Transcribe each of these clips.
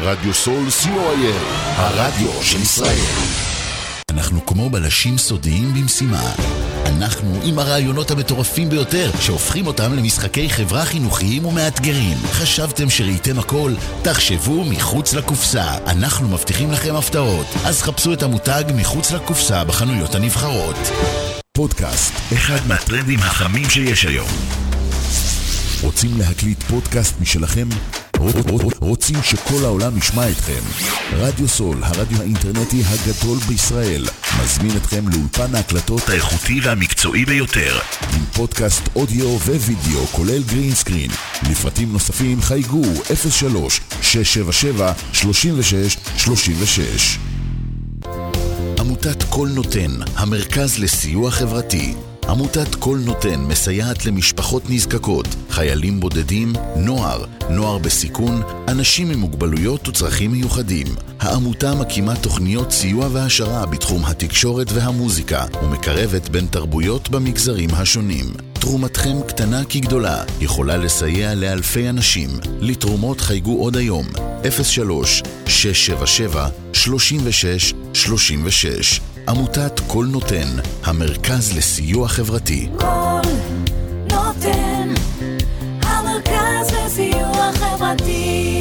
רדיו סול co.il, הרדיו של ישראל. אנחנו כמו בלשים סודיים במשימה. אנחנו עם הרעיונות המטורפים ביותר שהופכים אותם למשחקי חברה חינוכיים ומאתגרים. חשבתם שראיתם הכל? תחשבו מחוץ לקופסה. אנחנו מבטיחים לכם הפתעות. אז חפשו את המותג מחוץ לקופסה בחנויות הנבחרות. פודקאסט, אחד מהטרנדים החמים שיש היום. רוצים להקליט פודקאסט משלכם? רוצים שכל העולם ישמע אתכם? רדיו סול, הרדיו האינטרנטי הגדול בישראל, מזמין אתכם לאולפן ההקלטות האיכותי והמקצועי ביותר, עם פודקאסט אודיו ווידאו כולל גרין סקרין. לפרטים נוספים חייגו 03-677-3636. עמותת כל נותן, המרכז לסיוע חברתי. עמותת כל נותן מסייעת למשפחות נזקקות, חיילים בודדים, נוער בסיכון, אנשים עם מוגבלויות וצרכים מיוחדים. העמותה מקימה תוכניות סיוע והשרה בתחום התקשורת והמוזיקה, ומקרבת בין תרבויות במגזרים השונים. תרומתכם קטנה כגדולה, יכולה לסייע לאלפי אנשים. לתרומות חייגו עוד היום, 03-677-3636. עמותת כל נותן, המרכז לסיוע חברתי. כל נותן, המרכז לסיוע חברתי.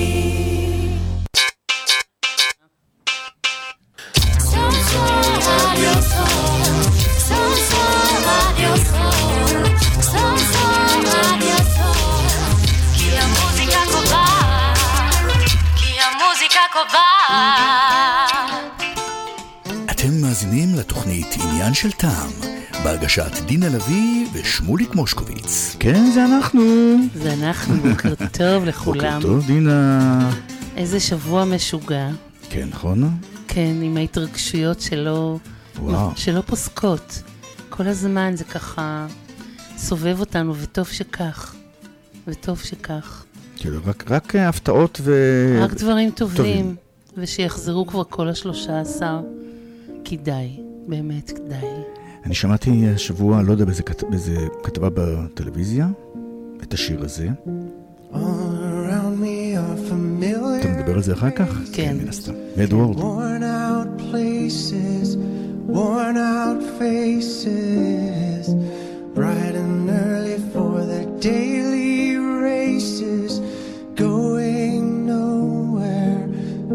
כי המוזיקה קובעת. אתם מאזינים לתוכנית עניין של טעם, בהגשת דינה לוי ושמוליק מושקוביץ. כן, זה אנחנו. זה אנחנו, בוקר טוב לכולם. בוקר טוב, דינה. איזה שבוע משוגע. כן, נכון? כן, עם ההתרגשויות שלא פוסקות. כל הזמן זה ככה סובב אותנו, וטוב שכך. כאילו, רק הפתעות רק דברים טובים. ושיחזרו כבר כל 13. כדאי, באמת כדאי. אני שמעתי השבוע, לא יודע באיזה כתבה בטלוויזיה, את השיר הזה. אתה מדבר על זה אחר כך? כן. מן הסתם. אדוארד. Worn out places, worn out faces, bright and early for their daily races, going nowhere.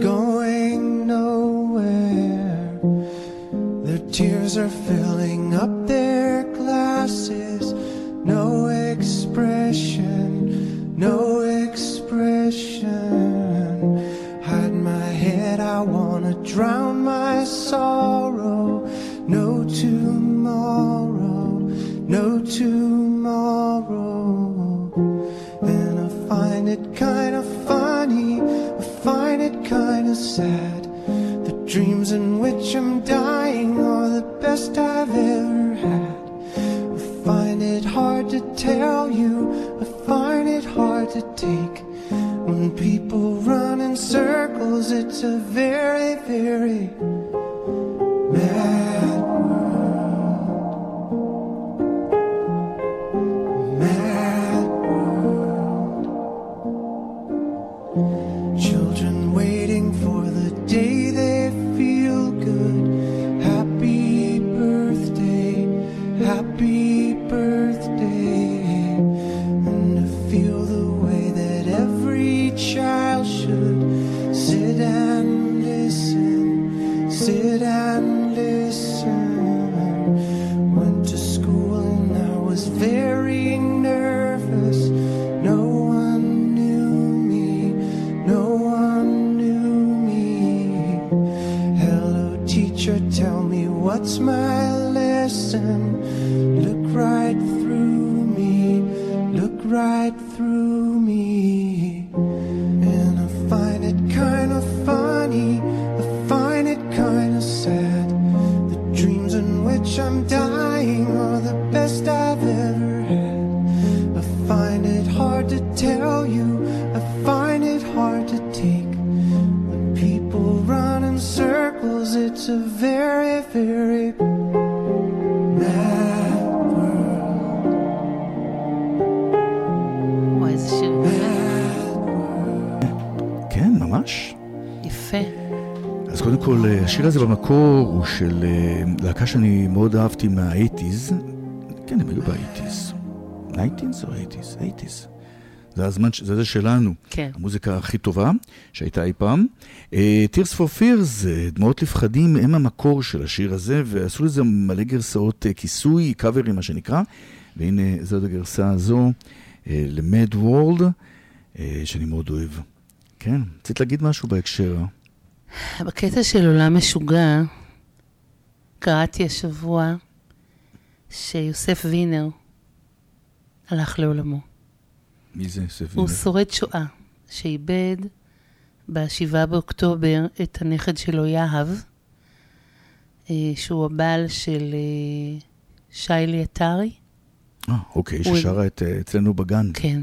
Their tears are filling up their glasses, no expression. Hide my head, I wanna drown my sorrow. No tomorrow. And I find it kind of funny, I find it kind of sad. The dreams in which I'm dying are the best I've ever had. I find it hard to tell you, I find it hard to take. When people run in circles, it's a very, very mad world. Children waiting for the day they feel good. Happy birthday. And to feel the way that every child should sit and listen. Went to school and I was very nervous. No one knew me. Hello teacher, tell me what's my lesson. Look right through me. And I find it kind of funny, I find it kind of sad. The dreams in which I'm dying are the best I've ever had. I find it hard to tell you, I find it hard to take. When people run in circles, it's a very, very mad world. וואי, איזה שיר. כן, ממש. יפה. אז קודם כל, השיר הזה במקור הוא של להקה שאני מאוד אהבתי מה-80s. כן, הם היו ב-80s. 90s או 80s? 80s. זה הזמן, זה שלנו. כן. המוזיקה הכי טובה שהייתה אי פעם. Tears for Fears, דמעות לפחדים, הם המקור של השיר הזה, ועשו לזה מלא גרסאות כיסוי, קאברים מה שנקרא, והנה זאת הגרסה הזו, ל-Mad World, שאני מאוד אוהב. כן, רצית להגיד משהו בהקשר? בקטע של עולם משוגע, קראתי השבוע שיוסף וינר הלך לעולמו. מי זה יוסף וינר? הוא שורד שואה, שאיבד ב7 באוקטובר את הנכד שלו יהב, שהוא הבעל של שיילי אתרי. אוקיי, ששרה אצלנו בגן. כן.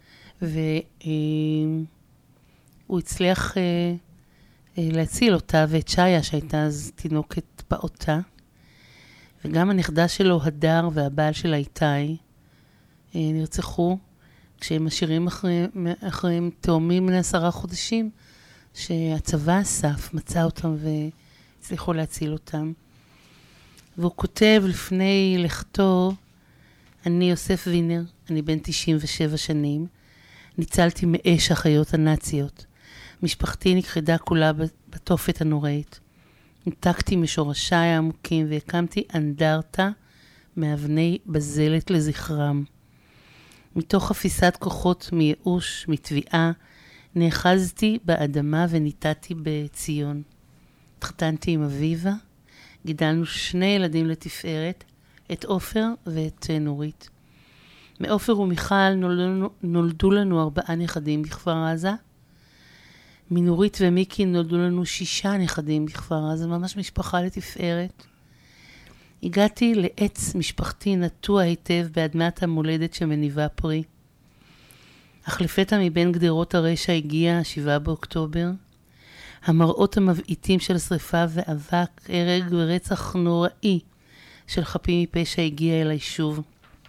והוא הצליח להציל אותה ואת שיה, שהייתה אז תינוקת פעוטה. וגם הנכדה שלו, הדר, והבעל שלה איתי, נרצחו כשהם משאירים אחריהם תאומים בני 10 חודשים, שהצבא אסף, מצא אותם והצליחו להציל אותם. והוא כותב לפני לכתו, אני יוסף וינר, אני בן 97 שנים, ניצלתי מאש החיות הנאציות. משפחתי נכחדה כולה בתופת הנוראית. ניתקתי משורשיי העמוקים והקמתי אנדרטה מאבני בזלת לזכרם. מתוך חפיסת כוחות מייאוש, מתביעה, נאחזתי באדמה וניתתי בציון. התחתנתי עם אביבה, גידלנו 2 ילדים לתפארת, את עופר ואת נורית. מעופר ומיכל נולדו לנו 4 נכדים בכפר עזה. מנורית ומיקי נולדו לנו 6 נכדים בכפר עזה, ממש משפחה לתפארת. הגעתי לעץ משפחתי נטוע היטב באדמת המולדת שמניבה פרי. אך לפתע מבין גדרות הרשע הגיע 7 באוקטובר. המראות המבעיטים של שריפה ואבק, הרג ורצח נוראי של חפים מפשע הגיע אל היישוב.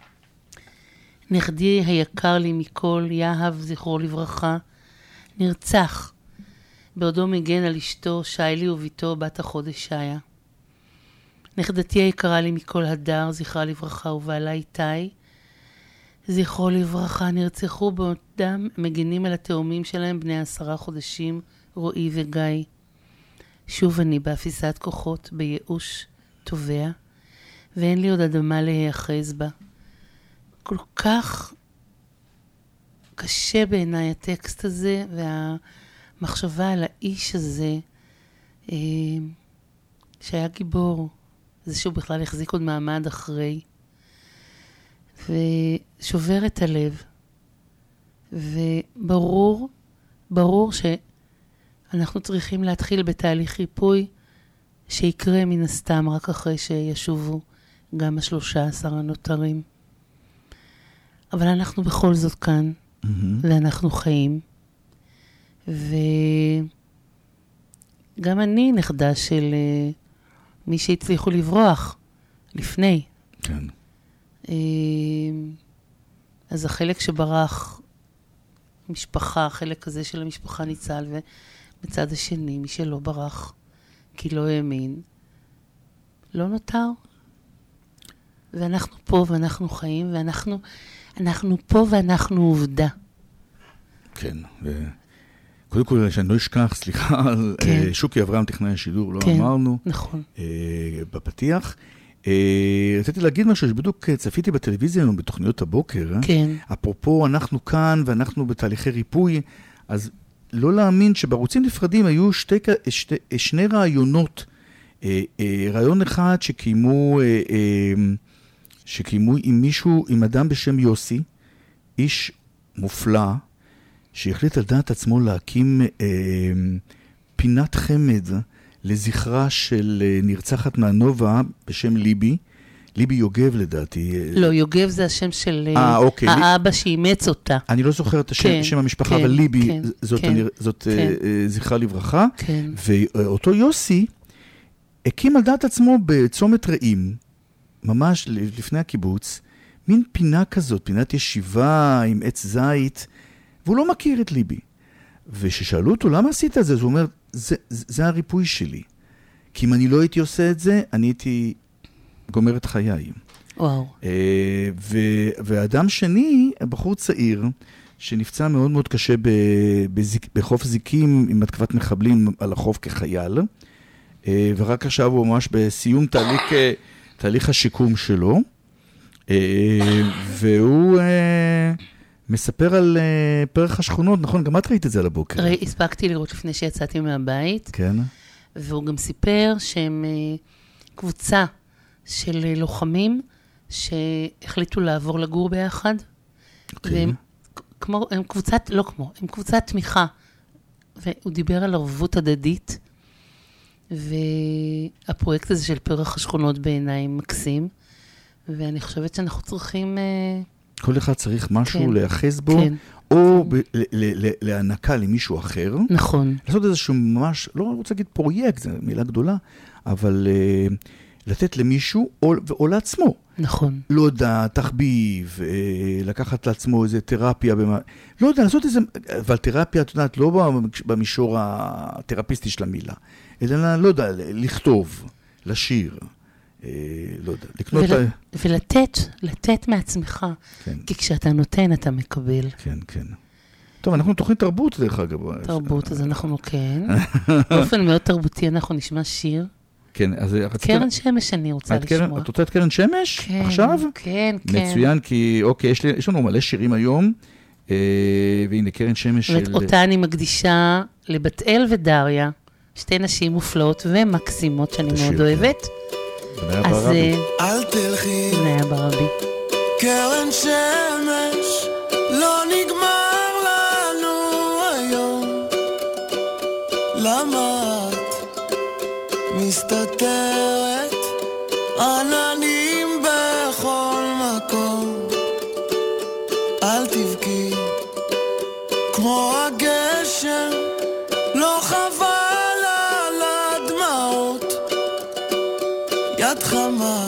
נכדי היקר לי מכל, יהב, זכרו לברכה, נרצח בעודו מגן על אשתו, שיילי וביתו, בת החודש שיה. נכדתי היקרה לי מכל, הדר, זכרה לברכה, ובעלה איתי, זכרו לברכה, נרצחו בעודם מגנים על התאומים שלהם בני 10 חודשים, רועי וגיא. שוב אני באפיסת כוחות, בייאוש תובע, ואין לי עוד אדמה להיאחז בה. כל כך קשה בעיניי הטקסט הזה, והמחשבה על האיש הזה, שהיה גיבור, זה שהוא בכלל החזיק עוד מעמד אחרי, ושובר את הלב. וברור שאנחנו צריכים להתחיל בתהליך ריפוי, שיקרה מן הסתם רק אחרי שישובו גם 13 הנותרים. אבל אנחנו בכל זאת כאן, ואנחנו חיים. וגם אני נכדה של מי שהצליחו לברוח לפני. כן. אז החלק שברח, משפחה, החלק הזה של המשפחה ניצל, ובצד השני, מי שלא ברח, כי לא האמין, לא נותר. ואנחנו פה ואנחנו חיים, ואנחנו פה ואנחנו עובדה. כן, קודם כל, שאני לא אשכח, סליחה, על שוקי אברהם, טכנאי השידור, לא אמרנו. נכון. בפתיח. רציתי להגיד משהו, שבדיוק צפיתי בטלוויזיה היום, בתוכניות הבוקר. כן. אפרופו, אנחנו כאן ואנחנו בתהליכי ריפוי, אז לא להאמין שבערוצים נפרדים היו 2 רעיונות. רעיון אחד שקיימו עם מישהו, עם אדם בשם יוסי, איש מופלא, שהחליט על דעת עצמו להקים פינת חמד לזכרה של נרצחת מהנובה בשם ליבי יוגב לדעתי. לא, יוגב זה השם של האבא שאימץ אותה. אני לא זוכר את שם המשפחה, אבל ליבי זאת זכרה לברכה. ואותו יוסי הקים על דעת עצמו בצומת רעים, ממש לפני הקיבוץ, מין פינה כזאת, פינת ישיבה עם עץ זית, והוא לא מכיר את ליבי. וששאלו אותו, למה עשית את זה? אז הוא אומר, זה הריפוי שלי. כי אם אני לא הייתי עושה את זה, אני הייתי גומר את חיי. וואו. ואדם שני, בחור צעיר, שנפצע מאוד מאוד קשה בחוף זיקים עם התקפת מחבלים על החוף כחייל, ורק עכשיו הוא ממש בסיום תהליך השיקום שלו, והוא מספר על פרח השכונות, נכון? גם את ראית את זה על הבוקר. הספקתי לראות לפני שיצאתי מהבית. כן. והוא גם סיפר שהם קבוצה של לוחמים שהחליטו לעבור לגור ביחד. והם הם קבוצת, לא כמו, הם קבוצת תמיכה. והוא דיבר על ערבות הדדית, והפרויקט הזה של פרח השכונות בעיניים מקסים, ואני חושבת שאנחנו צריכים... כל אחד צריך משהו להיאחז בו, או להענקה למישהו אחר. נכון. לעשות איזשהו ממש, לא רוצה להגיד פרויקט, זו מילה גדולה, אבל לתת למישהו או לעצמו. נכון. לא יודע, תחביב, לקחת לעצמו איזה תרפיה, לא יודע, לעשות איזה, אבל תרפיה, את יודעת, לא במישור התרפיסטי של המילה, אלא, לא יודע, לכתוב, לשיר, לא יודע, לקנות... ולתת מעצמך, כי כשאתה נותן, אתה מקבל. כן, כן. טוב, אנחנו תוכנית תרבות, דרך אגב. תרבות, אז אנחנו כן. באופן מאוד תרבותי, אנחנו נשמע שיר. כן, אז... קרן שמש אני רוצה לשמוע. את רוצה את קרן שמש? כן, עכשיו? כן, כן. מצוין, כי אוקיי, יש לנו מלא שירים היום, והנה קרן שמש של... אותה אני מקדישה לבת אל ודריה, שתי נשים מופלאות ומקסימות שאני מאוד אוהבת. אז... אל תלכי. בניה ברבי. קרן שמש, לא נגמר לנו היום. למה את מסתתרת? עננים בכל מקום. אל תבכי כמו הגשם, לא חבל על הדמעות. יד חמה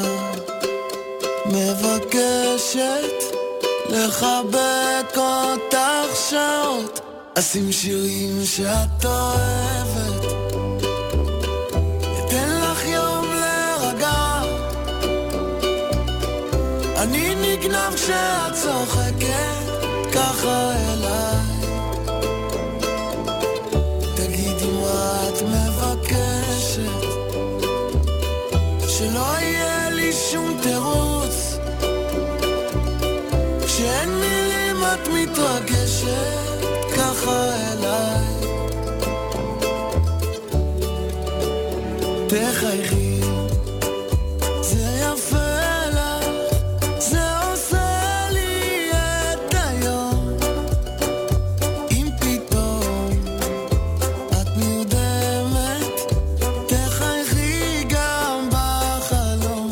מבקשת לחבק אותך שעות. אשים שירים שאת אוהבת, אתן לך יום להירגע. אני נגנב כשאת צוחקת ככה אליי. תגידי מה את מבקשת, שלא יהיה לי שום תירוץ. כשאין מילים את מתרגשת ככה אליי. תחייכי, זה יפה לך, זה עושה לי את היום. אם פתאום את נרדמת, תחייכי גם בחלום.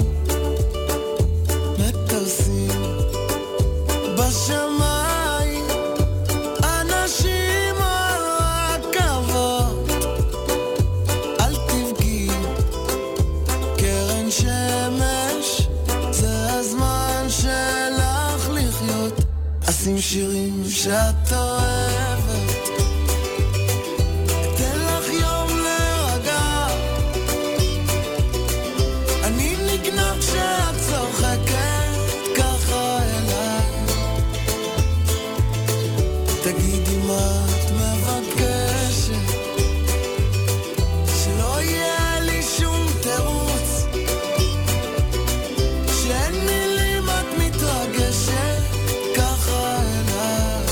מטוסים בשמיים, אנשים על רכבות. אל תבכי, קרן שמש, זה הזמן שלך לחיות. אשים שירים שאת אוהבת, אתן לך יום להירגע. אני נגנב כשאת צוחקת ככה אליי. תגידי מה את מבקשת, שלא יהיה לי שום תירוץ. כשאין מילים את מתרגשת ככה אליי.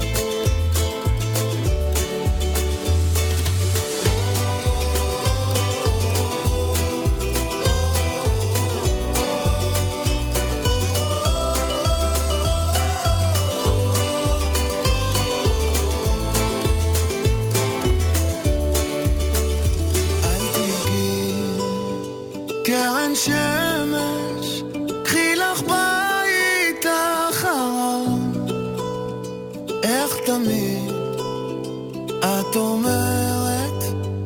אל תבכי, קרן שמש, קחי לך בית אחרון. איך תמיד את אומרת,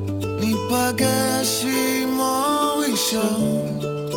ניפגש עם אור ראשון.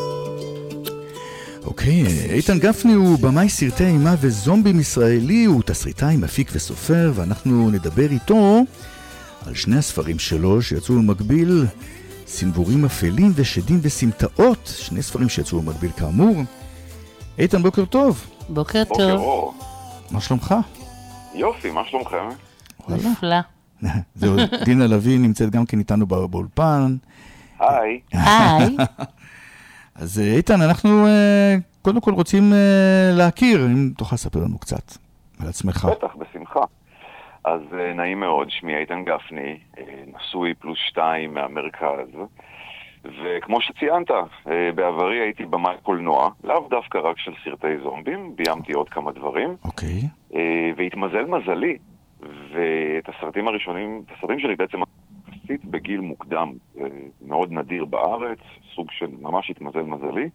אוקיי, איתן גפני הוא במאי סרטי אימה וזומבים ישראלי, הוא תסריטאי, מפיק וסופר, ואנחנו נדבר איתו על שני הספרים שלו שיצאו במקביל, סנבורים אפלים ושדים וסמטאות, שני ספרים שיצאו במקביל כאמור. איתן, בוקר טוב. בוקר בוקר טוב. אור. מה שלומך? יופי, מה שלומכם? נפלא. זהו, דינה לביא נמצאת גם כן איתנו באולפן. היי. היי. אז איתן, אנחנו קודם כל רוצים להכיר, אם תוכל לספר לנו קצת על עצמך. בטח, בשמחה. אז נעים מאוד, שמי איתן גפני, נשוי +2 מהמרכז, וכמו שציינת, בעברי הייתי במאי קולנוע, לאו דווקא רק של סרטי זומבים, ביימתי עוד כמה דברים, אוקיי. והתמזל מזלי, ואת הסרטים הראשונים, את הסרטים שלי בעצם עשית בגיל מוקדם, מאוד נדיר בארץ, סוג של ממש התמזל מזלי,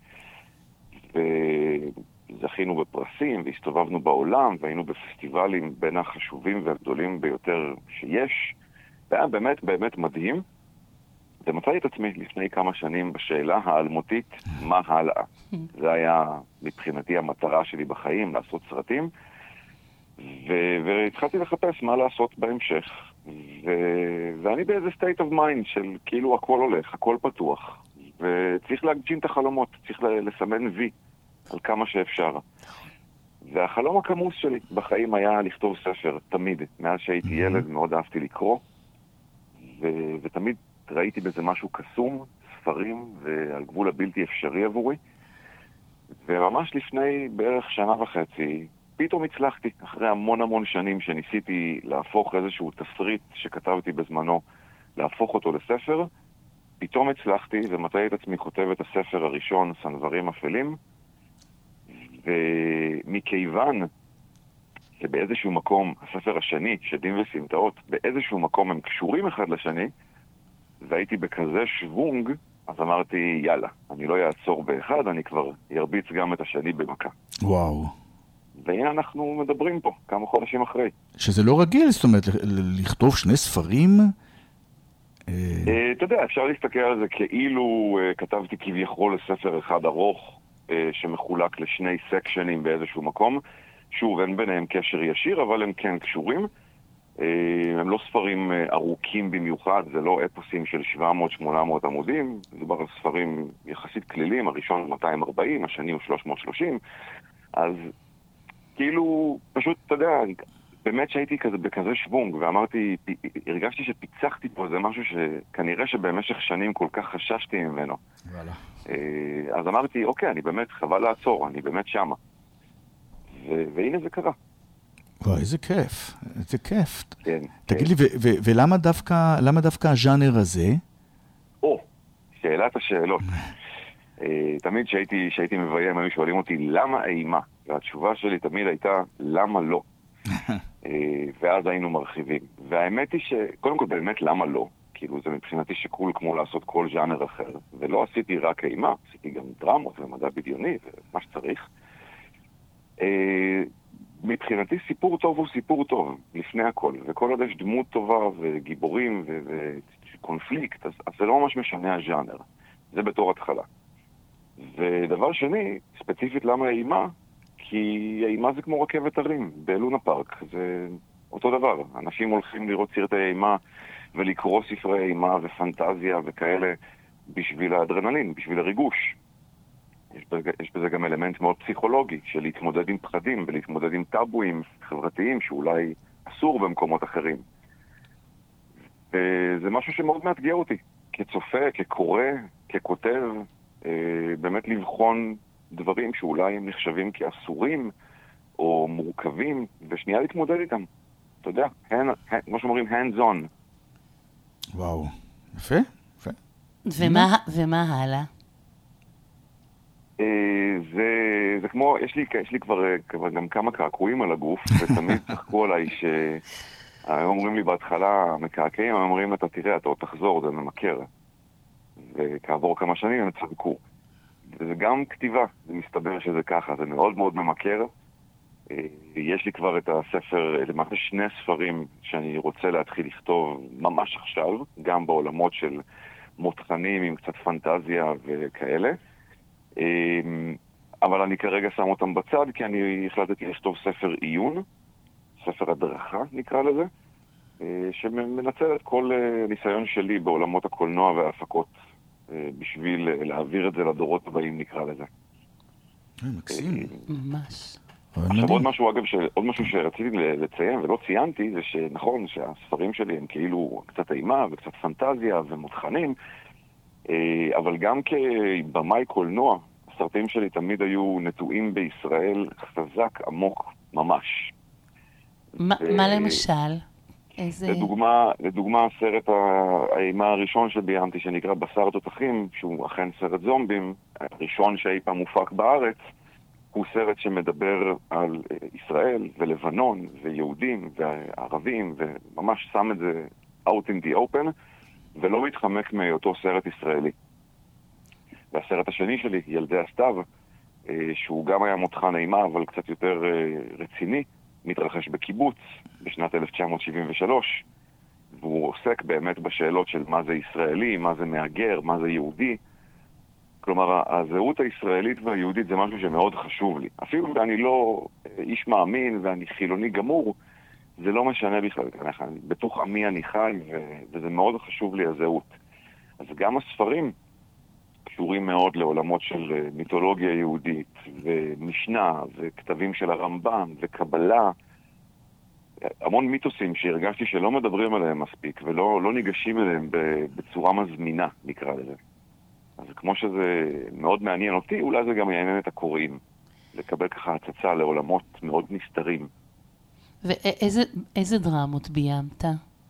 וזכינו בפרסים והסתובבנו בעולם והיינו בפסטיבלים בין החשובים והגדולים ביותר שיש. והיה באמת באמת מדהים. ומצאתי את עצמי לפני כמה שנים בשאלה האלמותית, מה הלאה? זה היה מבחינתי המטרה שלי בחיים, לעשות סרטים, והתחלתי לחפש מה לעשות בהמשך. ואני באיזה state of mind של כאילו הכל הולך, הכל פתוח, וצריך להגשים את החלומות, צריך לסמן וי על כמה שאפשר. והחלום הכמוס שלי בחיים היה לכתוב ספר, תמיד. מאז שהייתי ילד מאוד אהבתי לקרוא, ותמיד ראיתי בזה משהו קסום, ספרים, ועל גבול הבלתי אפשרי עבורי. וממש לפני בערך שנה וחצי, פתאום הצלחתי, אחרי המון שנים שניסיתי להפוך איזשהו תסריט שכתבתי בזמנו, להפוך אותו לספר, פתאום הצלחתי ומצאתי את עצמי כותב את הספר הראשון, סנוורים אפלים, ומכיוון שבאיזשהו מקום, הספר השני, שדים וסמטאות, באיזשהו מקום הם קשורים אחד לשני, והייתי בכזה שוונג, אז אמרתי, יאללה, אני לא יעצור באחד, אני כבר ירביץ גם את השני במכה. וואו. והנה אנחנו מדברים פה, כמה חודשים אחרי. שזה לא רגיל, זאת אומרת, לכתוב שני ספרים? אתה יודע, אפשר להסתכל על זה כאילו כתבתי כביכול לספר אחד ארוך, שמחולק לשני סקשנים באיזשהו מקום. שוב, אין ביניהם קשר ישיר, אבל הם כן קשורים. הם לא ספרים ארוכים במיוחד, זה לא אפוסים של 700-800 עמודים, זה כבר ספרים יחסית כלילים, הראשון 240, השני הוא 330, אז כאילו, פשוט, אתה יודע, באמת שהייתי בכזה שוונג, ואמרתי, הרגשתי שפיצחתי פה, זה משהו שכנראה שבמשך שנים כל כך חששתי ממנו. וואלה. אז אמרתי, אוקיי, אני באמת חבל לעצור, אני באמת שמה. והנה זה קרה. וואי, איזה כיף, איזה כיף. כן. תגיד לי, ולמה דווקא הז'אנר הזה? שאלת השאלות. תמיד שהייתי מביים, היו שואלים אותי, למה אימה? והתשובה שלי תמיד הייתה, למה לא? ואז היינו מרחיבים. והאמת היא שקודם כל באמת למה לא? כאילו זה מבחינתי שקול כמו לעשות כל ז'אנר אחר. ולא עשיתי רק אימה, עשיתי גם דרמות ומדע בדיוני ומה שצריך. מבחינתי סיפור טוב הוא סיפור טוב, לפני הכל. וכל עוד יש דמות טובה וגיבורים וקונפליקט, אז זה לא ממש משנה הז'אנר. זה בתור התחלה. ודבר שני, ספציפית למה האימה? כי האימה זה כמו רכבת הרים בלונה פארק. זה אותו דבר. אנשים הולכים לראות סרטי אימה ולקרוא ספרי אימה ופנטזיה וכאלה בשביל האדרנלין, בשביל הריגוש. יש בזה גם אלמנט מאוד פסיכולוגי של להתמודד עם פחדים ולהתמודד עם טאבואים חברתיים שאולי אסור במקומות אחרים. וזה משהו שמאוד מאתגר אותי, כצופה, כקורא, ככותב, באמת לבחון דברים שאולי הם נחשבים כאסורים או מורכבים, ושנייה להתמודד איתם. אתה יודע, כמו שאומרים, hands on. וואו, יפה, יפה. ומה הלאה? זה כמו, יש לי כבר גם כמה קעקועים על הגוף, ותמיד צחקו עליי אומרים לי בהתחלה, מקעקעים, אומרים, אתה תראה, אתה עוד תחזור, זה ממכר. וכעבור כמה שנים הם צחקו. וזה גם כתיבה, זה מסתבר שזה ככה, זה מאוד מאוד ממכר. יש לי כבר את הספר, למעשה שני ספרים שאני רוצה להתחיל לכתוב ממש עכשיו, גם בעולמות של מותחנים עם קצת פנטזיה וכאלה. אבל אני כרגע שם אותם בצד, כי אני החלטתי לכתוב ספר עיון, ספר הדרכה נקרא לזה, שמנצל את כל ניסיון שלי בעולמות הקולנוע וההפקות, בשביל להעביר את זה לדורות הבאים, נקרא לזה. מקסים. ממש. עכשיו עוד משהו, אגב, עוד משהו שרציתי לציין ולא ציינתי, זה שנכון שהספרים שלי הם כאילו קצת אימה וקצת פנטזיה ומותחנים, אבל גם כבמאי קולנוע, הסרטים שלי תמיד היו נטועים בישראל חזק, עמוק, ממש. מה למשל? לדוגמה, הסרט האימה הראשון שביימתי, שנקרא בשר תותחים, שהוא אכן סרט זומבים, הראשון שאי פעם מופק בארץ, הוא סרט שמדבר על ישראל ולבנון ויהודים וערבים, וממש שם את זה out in the open, ולא מתחמק מאותו סרט ישראלי. והסרט השני שלי, ילדי הסתיו, שהוא גם היה מותחן אימה, אבל קצת יותר רציני, מתרחש בקיבוץ בשנת 1973, והוא עוסק באמת בשאלות של מה זה ישראלי, מה זה מהגר, מה זה יהודי. כלומר, הזהות הישראלית והיהודית זה משהו שמאוד חשוב לי. אפילו שאני לא איש מאמין ואני חילוני גמור, זה לא משנה בכלל. בתוך עמי אני חי, וזה מאוד חשוב לי הזהות. אז גם הספרים קשורים מאוד לעולמות של מיתולוגיה יהודית, ומשנה, וכתבים של הרמב"ם, וקבלה. המון מיתוסים שהרגשתי שלא מדברים עליהם מספיק, ולא ניגשים אליהם בצורה מזמינה, נקרא לזה. אז כמו שזה מאוד מעניין אותי, אולי זה גם יעניין את הקוראים, לקבל ככה הצצה לעולמות מאוד נסתרים. ואיזה דרמות ביימת?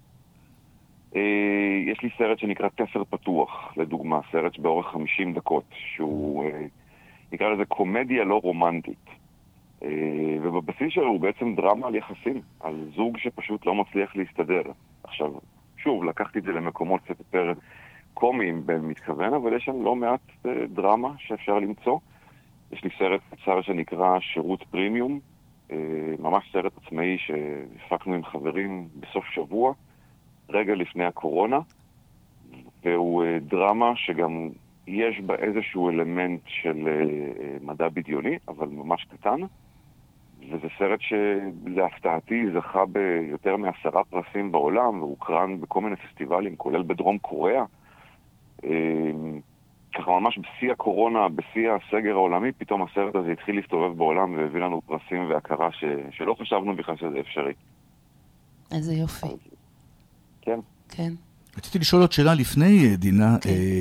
יש לי סרט שנקרא תפר פתוח, לדוגמה, סרט באורך 50 דקות, שהוא נקרא לזה קומדיה לא רומנטית. ובבסיס שלו הוא בעצם דרמה על יחסים, על זוג שפשוט לא מצליח להסתדר. עכשיו, שוב, לקחתי את זה למקומות קצת יותר קומיים במתכוון, אבל יש שם לא מעט דרמה שאפשר למצוא. יש לי סרט קצר שנקרא שירות פרימיום, ממש סרט עצמאי שהפקנו עם חברים בסוף שבוע, רגע לפני הקורונה, והוא דרמה שגם יש בה איזשהו אלמנט של מדע בדיוני, אבל ממש קטן, וזה סרט שלהפתעתי זכה ביותר מ10 פרסים בעולם, והוא קרן בכל מיני פסטיבלים, כולל בדרום קוריאה. ככה ממש בשיא הקורונה, בשיא הסגר העולמי, פתאום הסרט הזה התחיל להסתובב בעולם והביא לנו פרסים והכרה שלא חשבנו בכלל שזה אפשרי. איזה יופי. כן. כן. רציתי לשאול עוד שאלה לפני, דינה.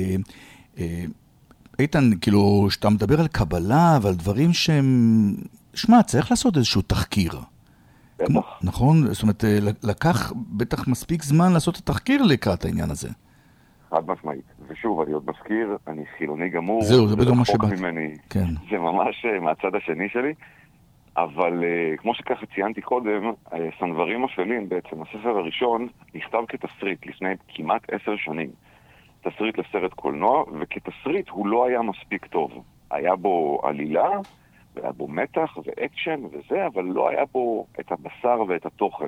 איתן, כאילו, שאתה מדבר על קבלה ועל דברים שהם... שמע, צריך לעשות איזשהו תחקיר. בטח. נכון? זאת אומרת, לקח בטח מספיק זמן לעשות את התחקיר לקראת העניין הזה. חד משמעית. ושוב, אני עוד מזכיר, אני חילוני גמור. זהו, זה בדיוק מה שבאת. כן. זה ממש מהצד השני שלי. אבל כמו שככה ציינתי קודם, סנוורים אפלים, בעצם הספר הראשון, נכתב כתסריט לפני כמעט 10 שנים. תסריט לסרט קולנוע, וכתסריט הוא לא היה מספיק טוב. היה בו עלילה, והיה בו מתח ואקשן וזה, אבל לא היה בו את הבשר ואת התוכן.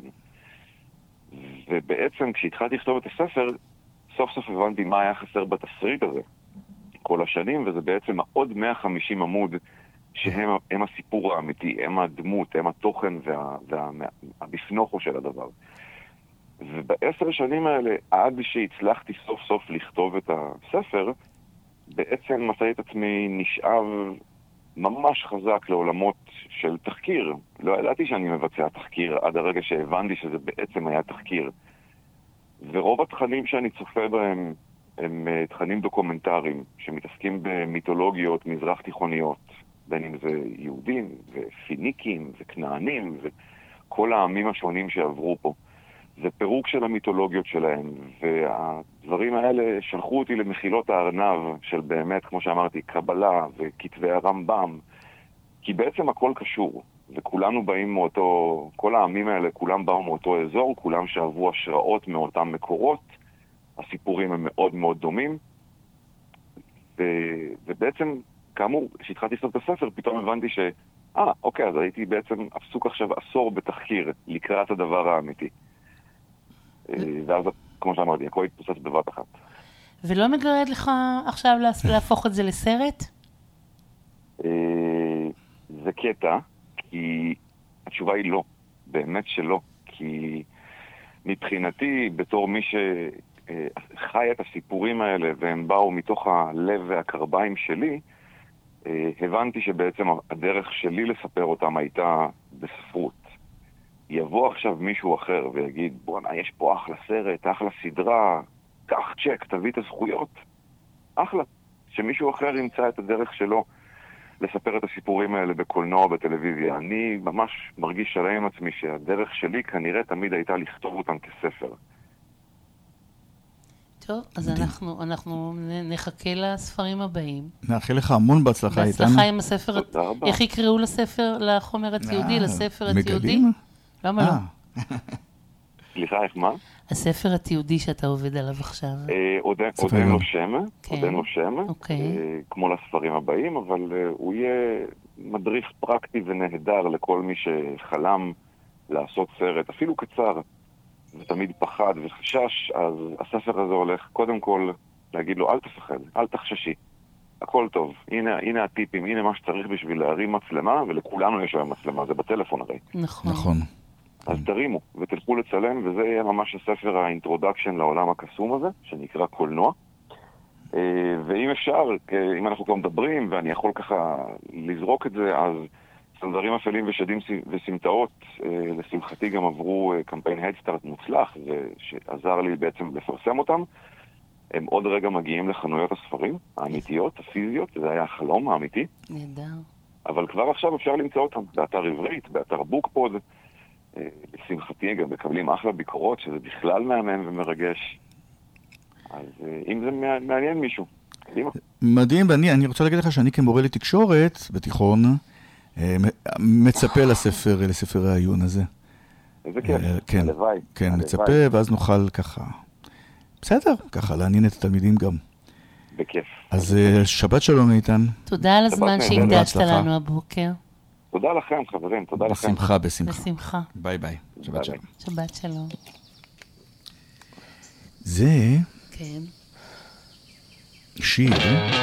ובעצם כשהתחלתי לכתוב את הספר, סוף סוף הבנתי מה היה חסר בתסריט הזה כל השנים, וזה בעצם עוד 150 עמוד שהם הסיפור האמיתי, הם הדמות, הם התוכן והבפנוכו של הדבר. וב10 שנים האלה, עד שהצלחתי סוף סוף לכתוב את הספר, בעצם מצאתי את עצמי נשאב ממש חזק לעולמות של תחקיר. לא ידעתי שאני מבצע תחקיר עד הרגע שהבנתי שזה בעצם היה תחקיר. ורוב התכנים שאני צופה בהם הם תכנים דוקומנטריים, שמתעסקים במיתולוגיות מזרח תיכוניות, בין אם זה יהודים ופיניקים וכנענים וכל העמים השונים שעברו פה. זה פירוק של המיתולוגיות שלהם, והדברים האלה שלחו אותי למחילות הארנב של באמת, כמו שאמרתי, קבלה וכתבי הרמב"ם, כי בעצם הכל קשור, וכולנו באים מאותו, כל העמים האלה, כולם באו מאותו אזור, כולם שאהבו השראות מאותם מקורות, הסיפורים הם מאוד מאוד דומים, ובעצם, כאמור, כשהתחלתי לכתוב את הספר, פתאום הבנתי אוקיי, אז הייתי בעצם עסוק עכשיו עשור בתחקיר לקראת הדבר האמיתי. ואז, כמו שאמרתי, הכל התפוצץ בבת אחת. ולא מגרד לך עכשיו להפוך את זה לסרט? זה קטע, כי התשובה היא לא. באמת שלא. כי מבחינתי, בתור מי שחי את הסיפורים האלה, והם באו מתוך הלב והקרביים שלי, הבנתי שבעצם הדרך שלי לספר אותם הייתה בספרות. יבוא עכשיו מישהו אחר ויגיד, בוא'נה, יש פה אחלה סרט, אחלה סדרה, קח צ'ק, תביא את הזכויות. אחלה. שמישהו אחר ימצא את הדרך שלו לספר את הסיפורים האלה בקולנוע, בטלוויזיה. אני ממש מרגיש שלם עם עצמי שהדרך שלי כנראה תמיד הייתה לכתוב אותם כספר. טוב, אז אנחנו נחכה לספרים הבאים. נאחל לך המון בהצלחה איתנו. בהצלחה עם הספר, איך יקראו לספר, לחומר התיעודי, לספר התיעודי? מגלים? למה לא? סליחה, איך מה? הספר התיעודי שאתה עובד עליו עכשיו. עוד אין לו שם, עוד אין לו שם, אוקיי. כמו לספרים הבאים, אבל הוא יהיה מדריך פרקטי ונהדר לכל מי שחלם לעשות סרט, אפילו קצר, ותמיד פחד וחשש. אז הספר הזה הולך קודם כל להגיד לו, אל תפחד, אל תחששי, הכל טוב, הנה הטיפים, הנה מה שצריך בשביל להרים מצלמה, ולכולנו יש היום מצלמה, זה בטלפון הרי. נכון. אז תרימו ותלכו לצלם, וזה יהיה ממש הספר האינטרודקשן לעולם הקסום הזה, שנקרא קולנוע. ואם אפשר, אם אנחנו כבר מדברים, ואני יכול ככה לזרוק את זה, אז סנדרים אפלים ושדים וסמטאות, לשמחתי גם עברו קמפיין הדסטארט מוצלח, שעזר לי בעצם לפרסם אותם. הם עוד רגע מגיעים לחנויות הספרים האמיתיות, הפיזיות, זה היה החלום האמיתי. נהדר. אבל כבר עכשיו אפשר למצוא אותם, באתר עברית, באתר בוקפוד. לשמחתי גם מקבלים אחלה ביקורות, שזה בכלל מהמם ומרגש. אז אם זה מעניין מישהו, קדימה. מדהים, ואני רוצה להגיד לך שאני כמורה לתקשורת בתיכון, מצפה לספר העיון הזה. איזה כיף, כן, הלוואי. כן, מצפה, ואז נוכל ככה, בסדר, ככה לעניין את התלמידים גם. בכיף. אז שבת שלום איתן. תודה על הזמן שהקדשת לנו הבוקר. תודה לכם, חברים, תודה לכם. בשמחה. ביי ביי. שבת שלום. שבת שלום. זה כן. שיר.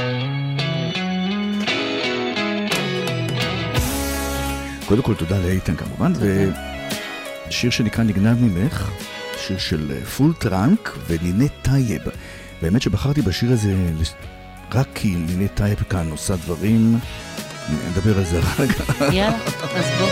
קודם כל תודה לאיתן כמובן, ושיר שנקרא נגנב ממך, שיר של פול טראנק ונינה טייב. באמת שבחרתי בשיר הזה רק כי נינה טייב כאן עושה דברים, נדבר על זה רגע. יאללה, אז בוא.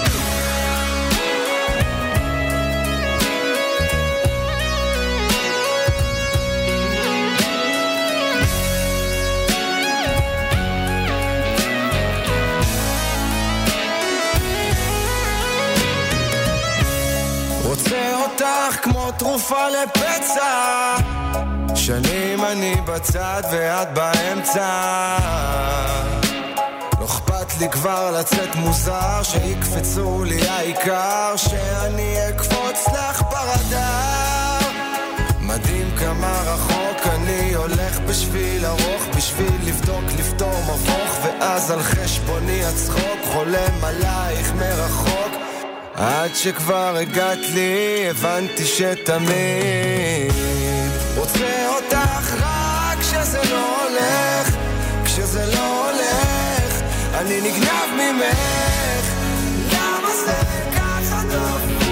רוצה אותך כמו תרופה לפצע, שנים אני בצד ואת באמצע, לא אכפת לי כבר לצאת מוזר, שיקפצו לי העיקר שאני אקפוץ לך ברדאר. מדהים כמה רחוק אני הולך בשביל ארוך, בשביל לבדוק, לפתור מבוך, ואז על חשבוני הצחוק חולם עלייך מרחוק, עד שכבר הגעת לי הבנתי שתמיד רוצה אותך רק כשזה לא הולך, כשזה לא הולך אני נגנב ממך, למה זה ככה דפוק?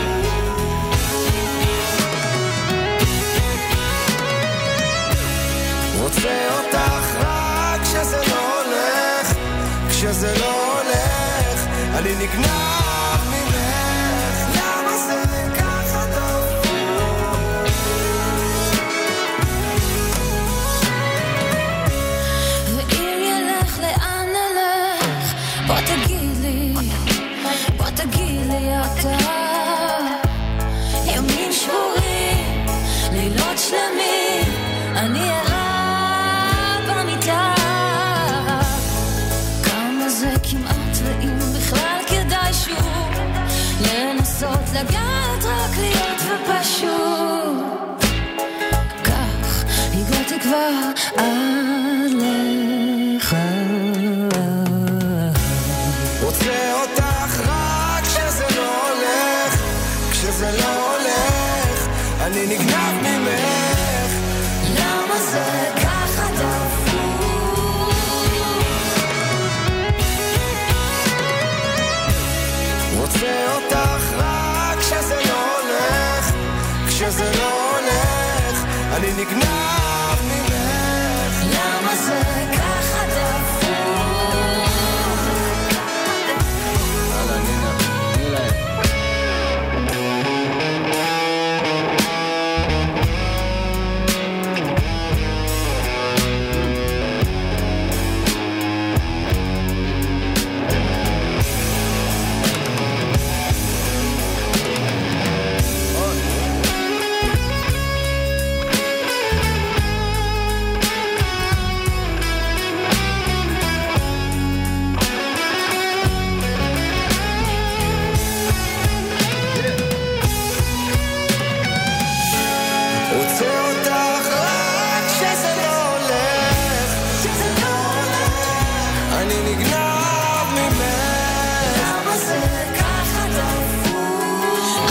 רוצה אותך רק כשזה לא הולך, כשזה לא הולך אני נגנב ממך, למה זה ככה דפוק? ואם ילך לאן נלך, בוא תגיד לי אתה, ימים שבורים, לילות שלמים, אני ערה במיטה, כמה זה כמעט ואם בכלל כדאי שוב לנסות לגעת רק להיות ופשוט, כך הגעתי כבר עד לך. רוצה אותך רק כשזה לא הולך, כשזה לא הולך אני נגנב ממך, למה זה ככה דפוק? רוצה אותך רק כשזה לא הולך, נגנב ממך. למה זה ככה דפוק? הלאה נינה, תני להם. רוצה אותך רק שזה לא הולך, שזה לא הולך. אני נגנב ממך. למה זה ככה דפוק?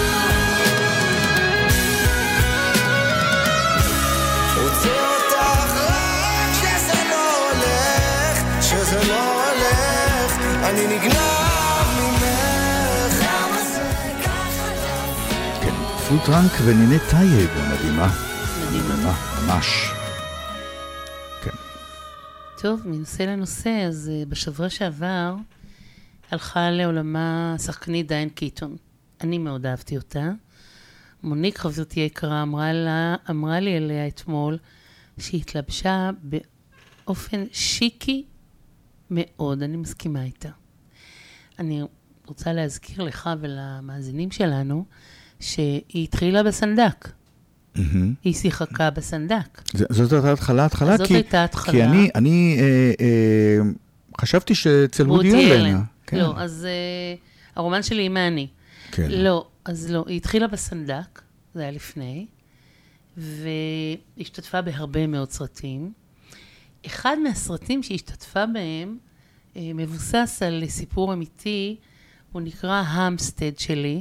רוצה אותך רק שזה לא הולך, שזה לא הולך. אני נגנב ממך. למה זה ככה דפוק? כן, פוטרנק ונינת טייב, מדהימה. מדהימה, ממש. כן. טוב, מנושא לנושא, אז בשבוע שעבר הלכה לעולמה שחקנית דיין קיטון. אני מאוד אהבתי אותה. מוניק, חברתי היקרה, אמרה לי עליה אתמול שהיא התלבשה באופן שיקי מאוד. אני מסכימה איתה. אני רוצה להזכיר לך ולמאזינים שלנו שהיא התחילה בסנדק. היא שיחקה בסנדק. זאת הייתה התחלה, זאת כי- הייתה התחלה. כי אני חשבתי שאצל וודי אלן. כן. לא, אז הרומן שלי היא מאני. כן. לא, אז לא, היא התחילה בסנדק, זה היה לפני, והשתתפה בהרבה מאוד סרטים. אחד מהסרטים שהיא השתתפה בהם מבוסס על סיפור אמיתי, הוא נקרא המסטד שלי.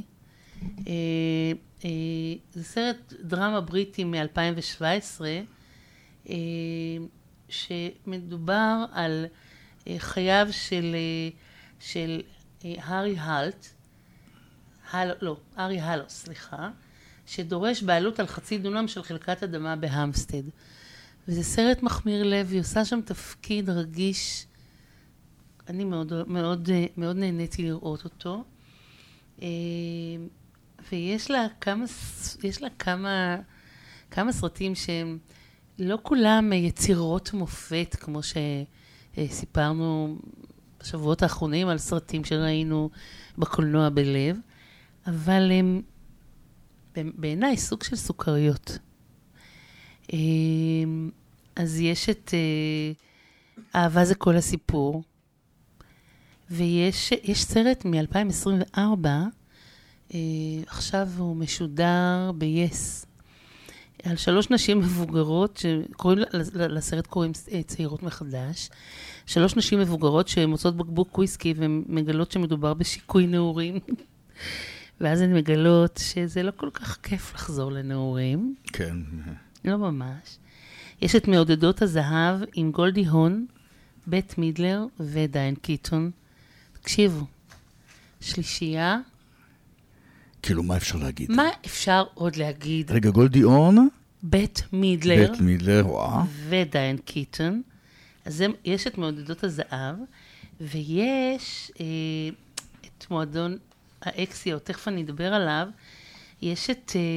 זה סרט דרמה בריטי מ-2017, שמדובר על חייו של הארי הלוס, סליחה, שדורש בעלות על חצי דונם של חלקת אדמה בהמסטד. וזה סרט מחמיר לב, היא עושה שם תפקיד רגיש, אני מאוד נהניתי לראות אותו. ויש לה כמה סרטים שהם לא כולם יצירות מופת, כמו שסיפרנו בשבועות האחרונים על סרטים שראינו בקולנוע בלב, אבל הם בעיניי סוג של סוכריות. אז יש את אהבה זה כל הסיפור, ויש סרט מ-2024, עכשיו הוא משודר ב-yes, על 3 נשים מבוגרות, לסרט קוראים צעירות מחדש, 3 נשים מבוגרות שמוצאות בקבוק וויסקי ומגלות שמדובר בשיקוי נעורים, ואז הן מגלות שזה לא כל כך כיף לחזור לנעורים. כן. לא ממש. יש את מעודדות הזהב עם גולדי הון, בית מידלר ודיין קיטון. תקשיבו, שלישייה. כאילו, מה אפשר להגיד? מה אפשר עוד להגיד? רגע, גולדי הון? בית מידלר. בית מידלר, וואו. ודיין קיטון. אז יש את מעודדות הזהב, ויש את מועדון האקסיות, תכף אני אדבר עליו. יש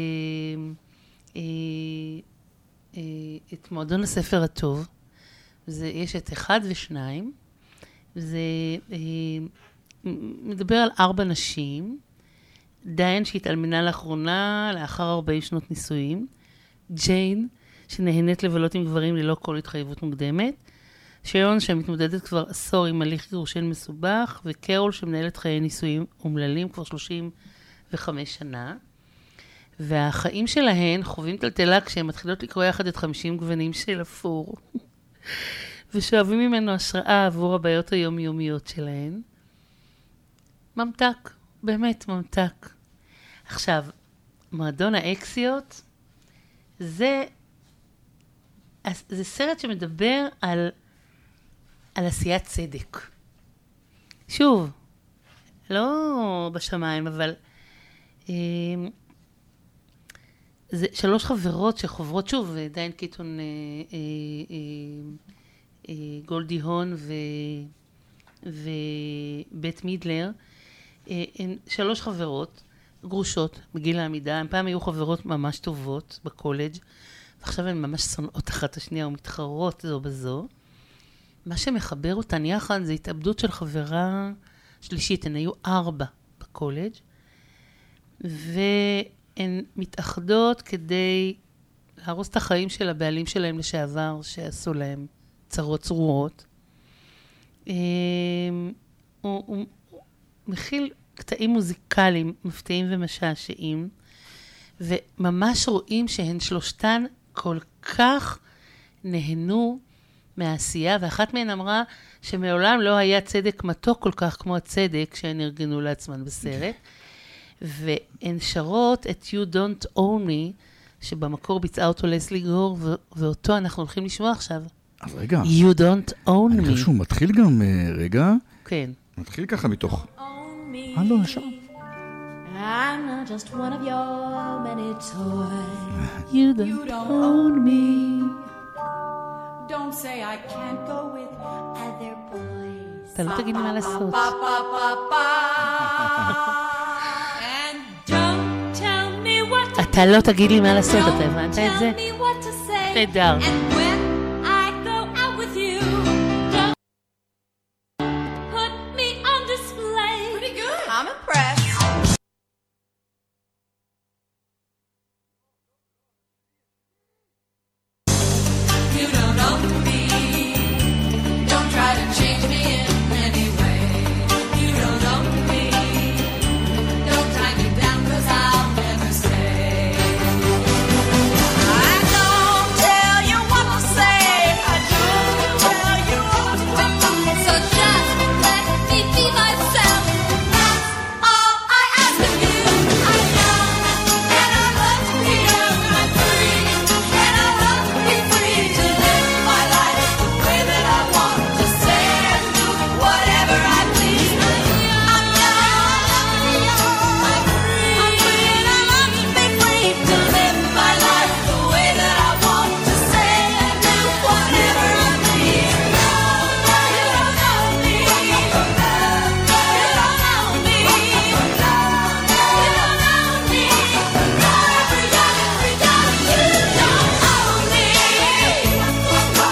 את מועדון הספר הטוב. יש את 1 ו2. זה מדבר על 4 נשים. דיין שהתאלמנה לאחרונה, לאחר 40 שנות נישואים. ג'יין, שנהנית לבלות עם גברים ללא כל התחייבות מוקדמת. שיון, שמתמודדת כבר עשור עם הליך גירושין מסובך. וקרול, שמנהלת חיי נישואים אומללים כבר 35 שנה. והחיים שלהן חווים טלטלה כשהן מתחילות לקרוא יחד את 50 גוונים של אפור. ושואבים ממנו השראה עבור הבעיות היומיומיות שלהן. ממתק, באמת ממתק. עכשיו, מועדון האקסיות, זה סרט שמדבר על עשיית צדק. שוב, לא בשמיים, אבל זה 3 חברות שחוברות שוב, דיין קיטון, גולדי הון ובית מידלר, הן 3 חברות גרושות בגיל העמידה, הן פעם היו חברות ממש טובות בקולג' ועכשיו הן ממש שונאות אחת השנייה ומתחרות זו בזו. מה שמחבר אותן יחד זה התאבדות של חברה שלישית, הן היו 4 בקולג' והן מתאחדות כדי להרוס את החיים של הבעלים שלהם לשעבר שעשו להם צרות צרורות. הוא מכיל קטעים מוזיקליים מפתיעים ומשעשעים, וממש רואים שהן שלושתן כל כך נהנו מהעשייה, ואחת מהן אמרה שמעולם לא היה צדק מתוק כל כך כמו הצדק שהן ארגנו לעצמן בסרט, והן שרות את You Don't Own Me, שבמקור ביצעה אותו לסלי גור, ואותו אנחנו הולכים לשמוע עכשיו. אז רגע. You Don't Own Me. אני חושב שהוא מתחיל גם, רגע. כן. מתחיל ככה מתוך... לא, ישר. I'm not just one of your many toys. You don't own me. Don't say I can't go with other boys. אתה לא תגיד לי מה לעשות. And don't tell me what to אתה לא תגיד לי מה לעשות, אתה הבנת את זה? tell me what to say. נהדר. And when I go out with you, don't put me on display. Pretty good. I'm impressed. You don't own me. Don't try to change me in any way. You don't own me. Don't tie me down 'cause I'll never stay. I don't tell you what to say. I don't tell you what to do. So just let me be myself. That's all I ask of you. I'm young and I love to be young. I'm free and I love to be free to live my life the way that I want to say and do whatever I please. I'm young, I'm free and I love to be free to live my life the way that I want to say and do whatever I please. You don't know me. You don't know me. You don't know me. Every young, you don't own me. You don't know me. You don't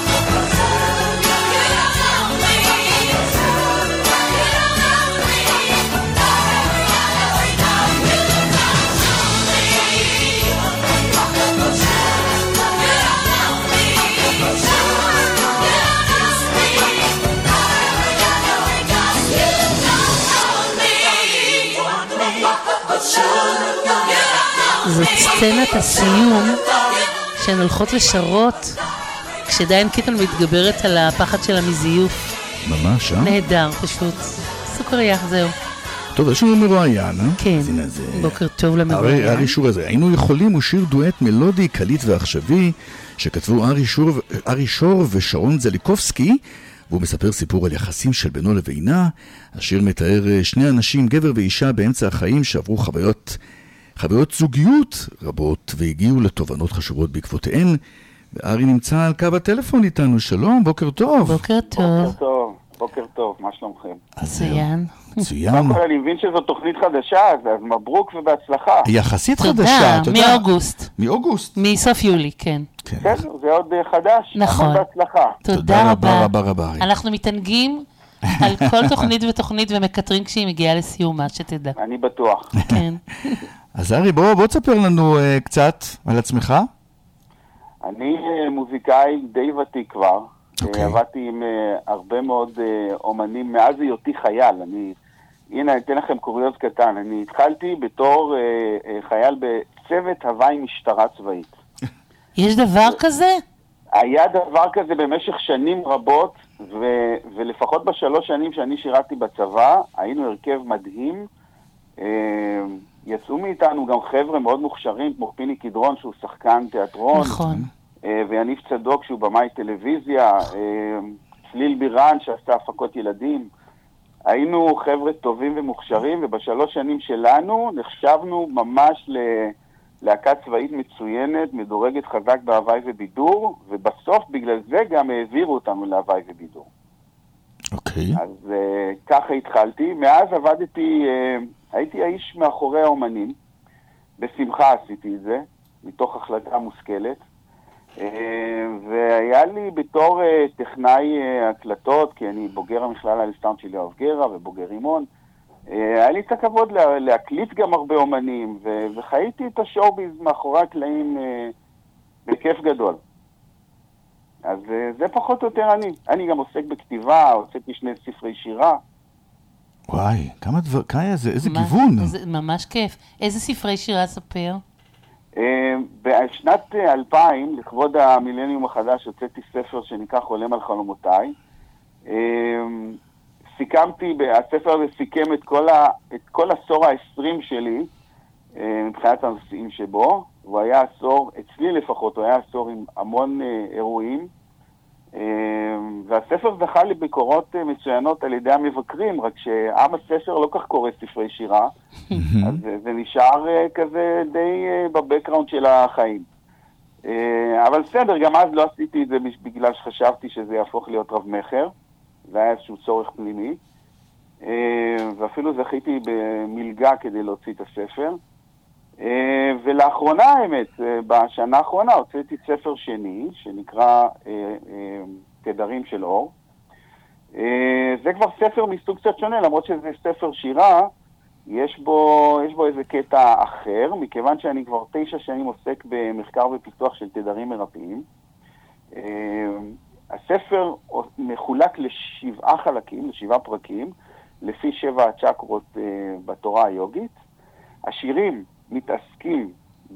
זאת סצנת הסיום שהן הולכות לשרות כשדיין קיטון מתגברת על הפחד שלה מזיוף. ממש, נהדר, פשוט. סוכריה, זהו. טוב, יש לנו מרואיין, כן, אז הנה זה... בוקר טוב למרואיין. ארי שור הזה. היינו יכולים, הוא שיר דואט מלודי, קליט ועכשווי, שכתבו ארי שור ושרון זליקובסקי, והוא מספר סיפור על יחסים של בינו לבינה. השיר מתאר שני אנשים, גבר ואישה, באמצע החיים שעברו חוויות זוגיות רבות והגיעו לתובנות חשובות בעקבותיהן. וארי נמצא על קו הטלפון איתנו. שלום, בוקר טוב. בוקר טוב. בוקר טוב, מה שלומכם? מצוין. מצוין. אני מבין שזו תוכנית חדשה, אז מברוק ובהצלחה. יחסית תודה, חדשה, אתה יודע. מאוגוסט. מסוף יולי, כן. בסדר, זה עוד חדש. נכון. אבל בהצלחה. תודה רבה. רבה. אנחנו מתענגים על כל תוכנית ותוכנית ומקטרים כשהיא מגיעה לסיומה, שתדע. אני בטוח. כן. אז ארי, בוא תספר לנו קצת על עצמך. אני מוזיקאי די ותיק כבר. אוקיי. עבדתי עם הרבה מאוד אומנים מאז היותי חייל. הנה, אני אתן לכם קוריוז קטן. אני התחלתי בתור חייל בצוות הוואי משטרה צבאית. יש דבר כזה? היה דבר כזה במשך שנים רבות, ולפחות ב3 שנים שאני שירתי בצבא, היינו הרכב מדהים. יצאו מאיתנו גם חבר'ה מאוד מוכשרים, כמו פיני קדרון שהוא שחקן תיאטרון. נכון. ויניב צדוק שהוא במאי טלוויזיה, צליל בירן שעשתה הפקות ילדים. היינו חבר'ה טובים ומוכשרים, וב3 שנים שלנו נחשבנו ממש להקה צבאית מצוינת, מדורגת חזק בהוואי ובידור, ובסוף בגלל זה גם העבירו אותנו להוואי ובידור. אוקיי. אז ככה התחלתי. מאז עבדתי, הייתי האיש מאחורי האומנים. בשמחה עשיתי את זה, מתוך החלטה מושכלת. והיה לי בתור טכנאי הקלטות, כי אני בוגר המכללה לסאונד של יואב גרה ובוגר רימון, היה לי את הכבוד להקליט גם הרבה אומנים, וחייתי את השואוביז מאחורי הקלעים בכיף גדול. אז זה פחות או יותר אני. אני גם עוסק בכתיבה, הוצאתי 2 ספרי שירה. וואי, כמה דבר, איזה גיוון. זה ממש כיף. איזה ספרי שירה ספר? בשנת 2000, לכבוד המילניום החדש, הוצאתי ספר שנקרא חולם על חלומותיי. הספר הזה סיכם את כל עשור ה-20 שלי, מבחינת הנושאים שבו, הוא היה עשור, אצלי לפחות, הוא היה עשור עם המון אירועים, והספר זכה לביקורות מצוינות על ידי המבקרים, רק שעם הספר לא כך קורא ספרי שירה, אז זה נשאר כזה די בבקראונד של החיים. אבל בסדר, גם אז לא עשיתי את זה בגלל שחשבתי שזה יהפוך להיות רב מחר, זה היה איזשהו צורך פנימי, ואפילו זכיתי במלגה כדי להוציא את הספר. ולאחרונה, האמת, בשנה האחרונה הוצאתי ספר שני, שנקרא תדרים של אור. זה כבר ספר מסוג קצת שונה, למרות שזה ספר שירה, יש בו איזה קטע אחר, מכיוון שאני כבר 9 שנים עוסק במחקר ופיתוח של תדרים מרפאים. הספר מחולק ל7 חלקים, ל7 פרקים, לפי 7 הצ'קרות בתורה היוגית. השירים מתעסקים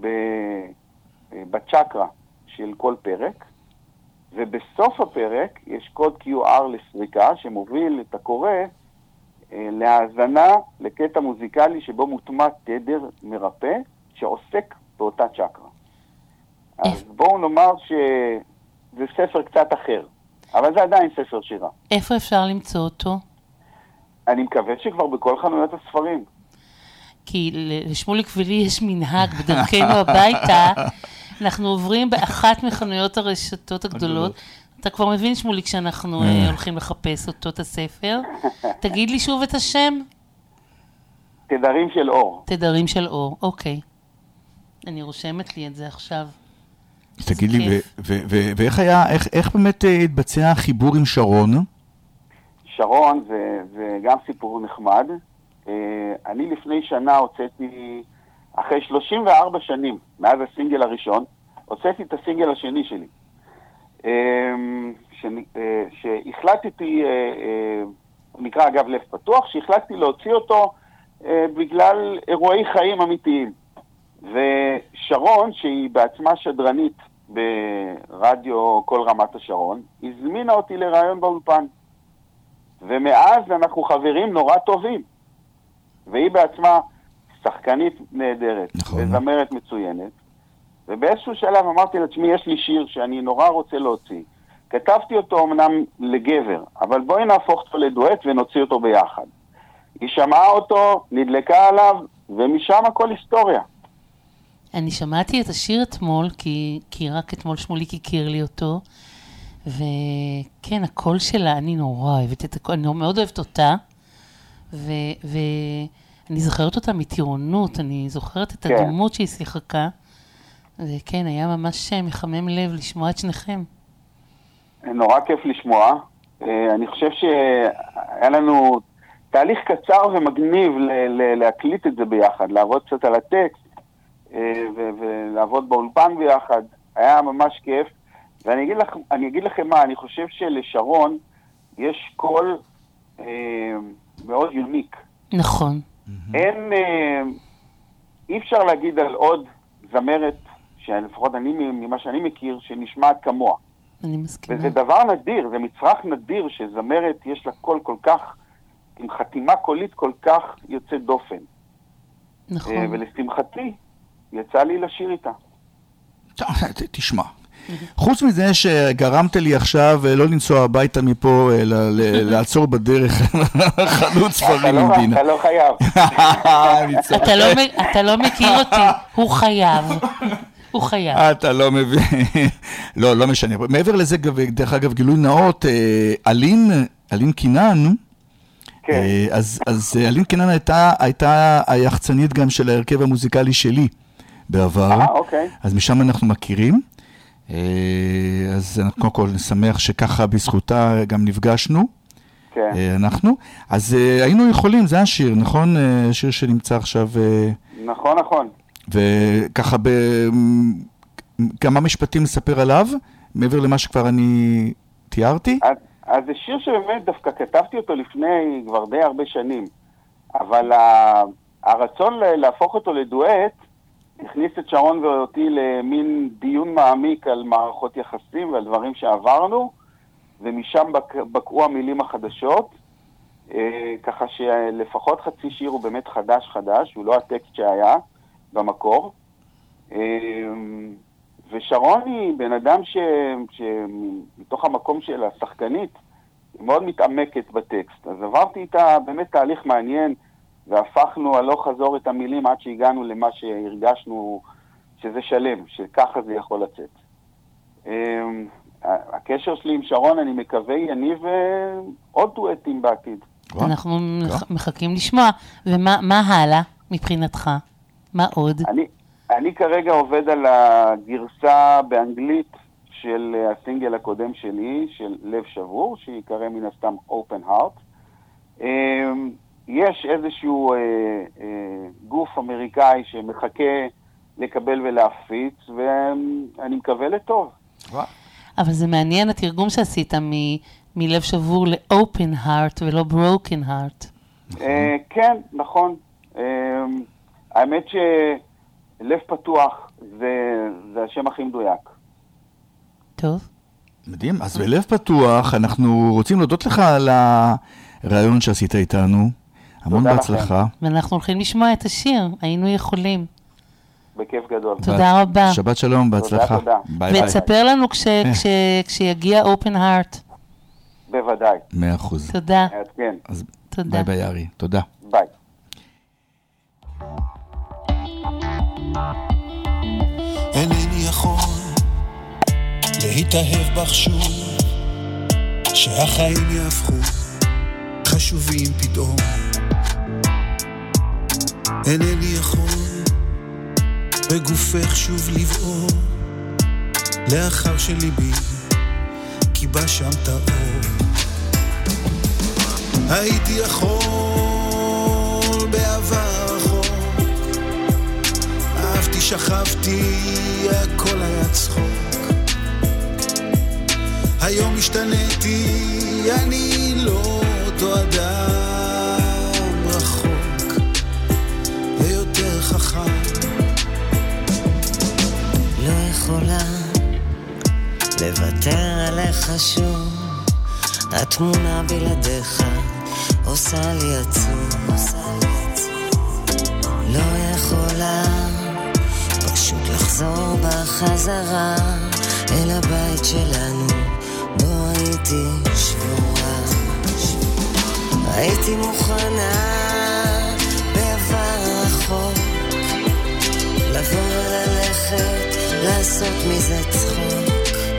בצ'קרה של כל פרק, ובסוף הפרק יש קוד QR לסריקה שמוביל את הקורא להאזנה לקטע מוזיקלי שבו מוטמע תדר מרפא שעוסק באותה צ'קרה. אז בואו נאמר שזה ספר קצת אחר, אבל זה עדיין ספר שירה. איפה אפשר למצוא אותו? אני מקווה שכבר בכל חנויות הספרים. כי לשמוליק ולי יש מנהג בדרכנו הביתה, אנחנו עוברים באחת מחנויות הרשתות הגדולות. אתה כבר מבין, שמוליק, שאנחנו הולכים לחפש אותו, את הספר. תגיד לי שוב את השם. תדרים של אור. תדרים של אור, אוקיי. אני רושמת לי את זה עכשיו. תגיד לי, ואיך היה, איך באמת התבצע החיבור עם שרון? שרון זה גם סיפור נחמד. אני לפני שנה הוצאתי, אחרי 34 שנים, מאז הסינגל הראשון, הוצאתי את הסינגל השני שלי. שהחלטתי, נקרא אגב לב פתוח, שהחלטתי להוציא אותו בגלל אירועי חיים אמיתיים. ושרון, שהיא בעצמה שדרנית ברדיו כל רמת השרון, הזמינה אותי לרעיון באולפן. ומאז אנחנו חברים נורא טובים. והיא בעצמה שחקנית נהדרת, נכון. וזמרת מצוינת. ובאיזשהו שלב אמרתי לעצמי, יש לי שיר שאני נורא רוצה להוציא. כתבתי אותו אמנם לגבר, אבל בואי נהפוך אותו לדואט ונוציא אותו ביחד. היא שמעה אותו, נדלקה עליו, ומשם הכל היסטוריה. אני שמעתי את השיר אתמול, כי רק אתמול שמוליק הכיר לי אותו, וכן, הקול שלה, אני נורא אוהבת את הקול, אני מאוד אוהבת אותה, ואני זוכרת אותה מטירונות, אני זוכרת את הדמות שהיא שיחקה, וכן, היה ממש מחמם לב לשמוע את שניכם. נורא כיף לשמוע. אני חושב שהיה לנו תהליך קצר ומגניב להקליט את זה ביחד, לעבוד קצת על הטקסט, ולעבוד באולפן ביחד. היה ממש כיף. ואני אגיד לכם מה, אני חושב שלשרון יש קול מאוד יוניק. נכון. אי אפשר להגיד על עוד זמרת, שלפחות ממה שאני מכיר, שנשמעת כמוה. אני מסכימה. וזה דבר נדיר, זה מצרך נדיר שזמרת יש לה קול כל כך, עם חתימה קולית כל כך יוצאת דופן. נכון. ולשמחתי, יצא לי לשיר איתה. תשמע, חוץ מזה שגרמת לי עכשיו לא לנסוע הביתה מפה, אלא לעצור בדרך חנות ספרים במדינה. אתה לא חייב. אתה לא מכיר אותי, הוא חייב. הוא חייב. אתה לא מבין. לא משנה. מעבר לזה, דרך אגב, גילוי נאות, אלין קינן, אז אלין קינן הייתה היחצנית גם של ההרכב המוזיקלי שלי בעבר. אוקיי. אז משם אנחנו מכירים. אז אנחנו קודם כל נשמח שככה בזכותה גם נפגשנו. כן. אנחנו. אז היינו יכולים, זה השיר, נכון? שיר שנמצא עכשיו... נכון. וככה כמה משפטים לספר עליו, מעבר למה שכבר אני תיארתי. אז זה שיר שבאמת דווקא כתבתי אותו לפני כבר די הרבה שנים, אבל הרצון להפוך אותו לדואט הכניס את שרון ואותי למין דיון מעמיק על מערכות יחסים ועל דברים שעברנו, ומשם בקעו המילים החדשות, ככה שלפחות חצי שיר הוא באמת חדש, הוא לא הטקסט שהיה במקור. ושרון היא בן אדם שמתוך המקום של השחקנית היא מאוד מתעמקת בטקסט, אז עברתי איתה באמת תהליך מעניין, והפכנו הלוך חזור את המילים עד שהגענו למה שהרגשנו שזה שלם, שככה זה יכול לצאת. הקשר שלי עם שרון, אני מקווה, יניב עוד דואטים בעתיד. אנחנו מחכים לשמוע. ומה הלאה מבחינתך? מה עוד? אני כרגע עובד על הגרסה באנגלית של הסינגל הקודם שלי, של לב שבור, שיקרא מן הסתם Open Heart. יש איזשהו גוף אמריקאי שמחכה לקבל ולהפיץ, ואני מקווה לטוב. אבל זה מעניין התרגום שעשית מלב שבור ל-Open Heart ולא Broken Heart. כן, נכון. האמת שלב פתוח זה השם הכי מדויק. טוב. מדהים. אז בלב פתוח אנחנו רוצים להודות לך על הרעיון שעשית איתנו. המון בהצלחה. ואנחנו הולכים לשמוע את השיר. היינו יכולים. בכיף גדול. תודה רבה. שבת שלום, בהצלחה. תודה. ביי. ותספר לנו כשיגיע Open Heart. בוודאי. 100%. תודה. כן. אז תודה. ביי יארי. תודה. ביי. אינני יכול להתאהב בך שוב, שהחיים יהפכו חשובים פתאום. אינני יכול בגופך שוב לבעור, לאחר שליבי קיבה שם את האור. הייתי יכול בעבר רחוק, אהבתי, שכבתי, הכל היה צחוק. היום השתניתי, אני לא אותו אדם, רחוק ויותר חכם. לא יכולה לוותר עליך שוב, התמונה בלעדיך עושה לי עצוב. לא יכולה פשוט לחזור בחזרה אל הבית שלנו בו הייתי שבורה. הייתי מוכנה בעבר רחוק לבוא וללכת, לעשות מזה צחוק.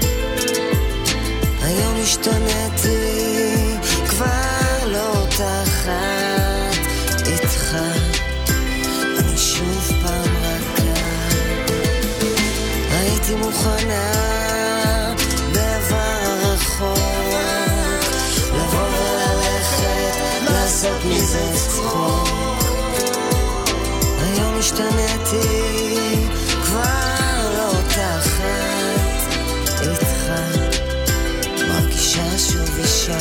היום השתניתי, כבר לא תחת איתך, אני שוב פעם רכה. הייתי מוכנה בעבר רחוק לבוא וללכת, לעשות מזה צחוק. היום השתניתי, כבר לא תחת איתך, מרגישה שוב אישה.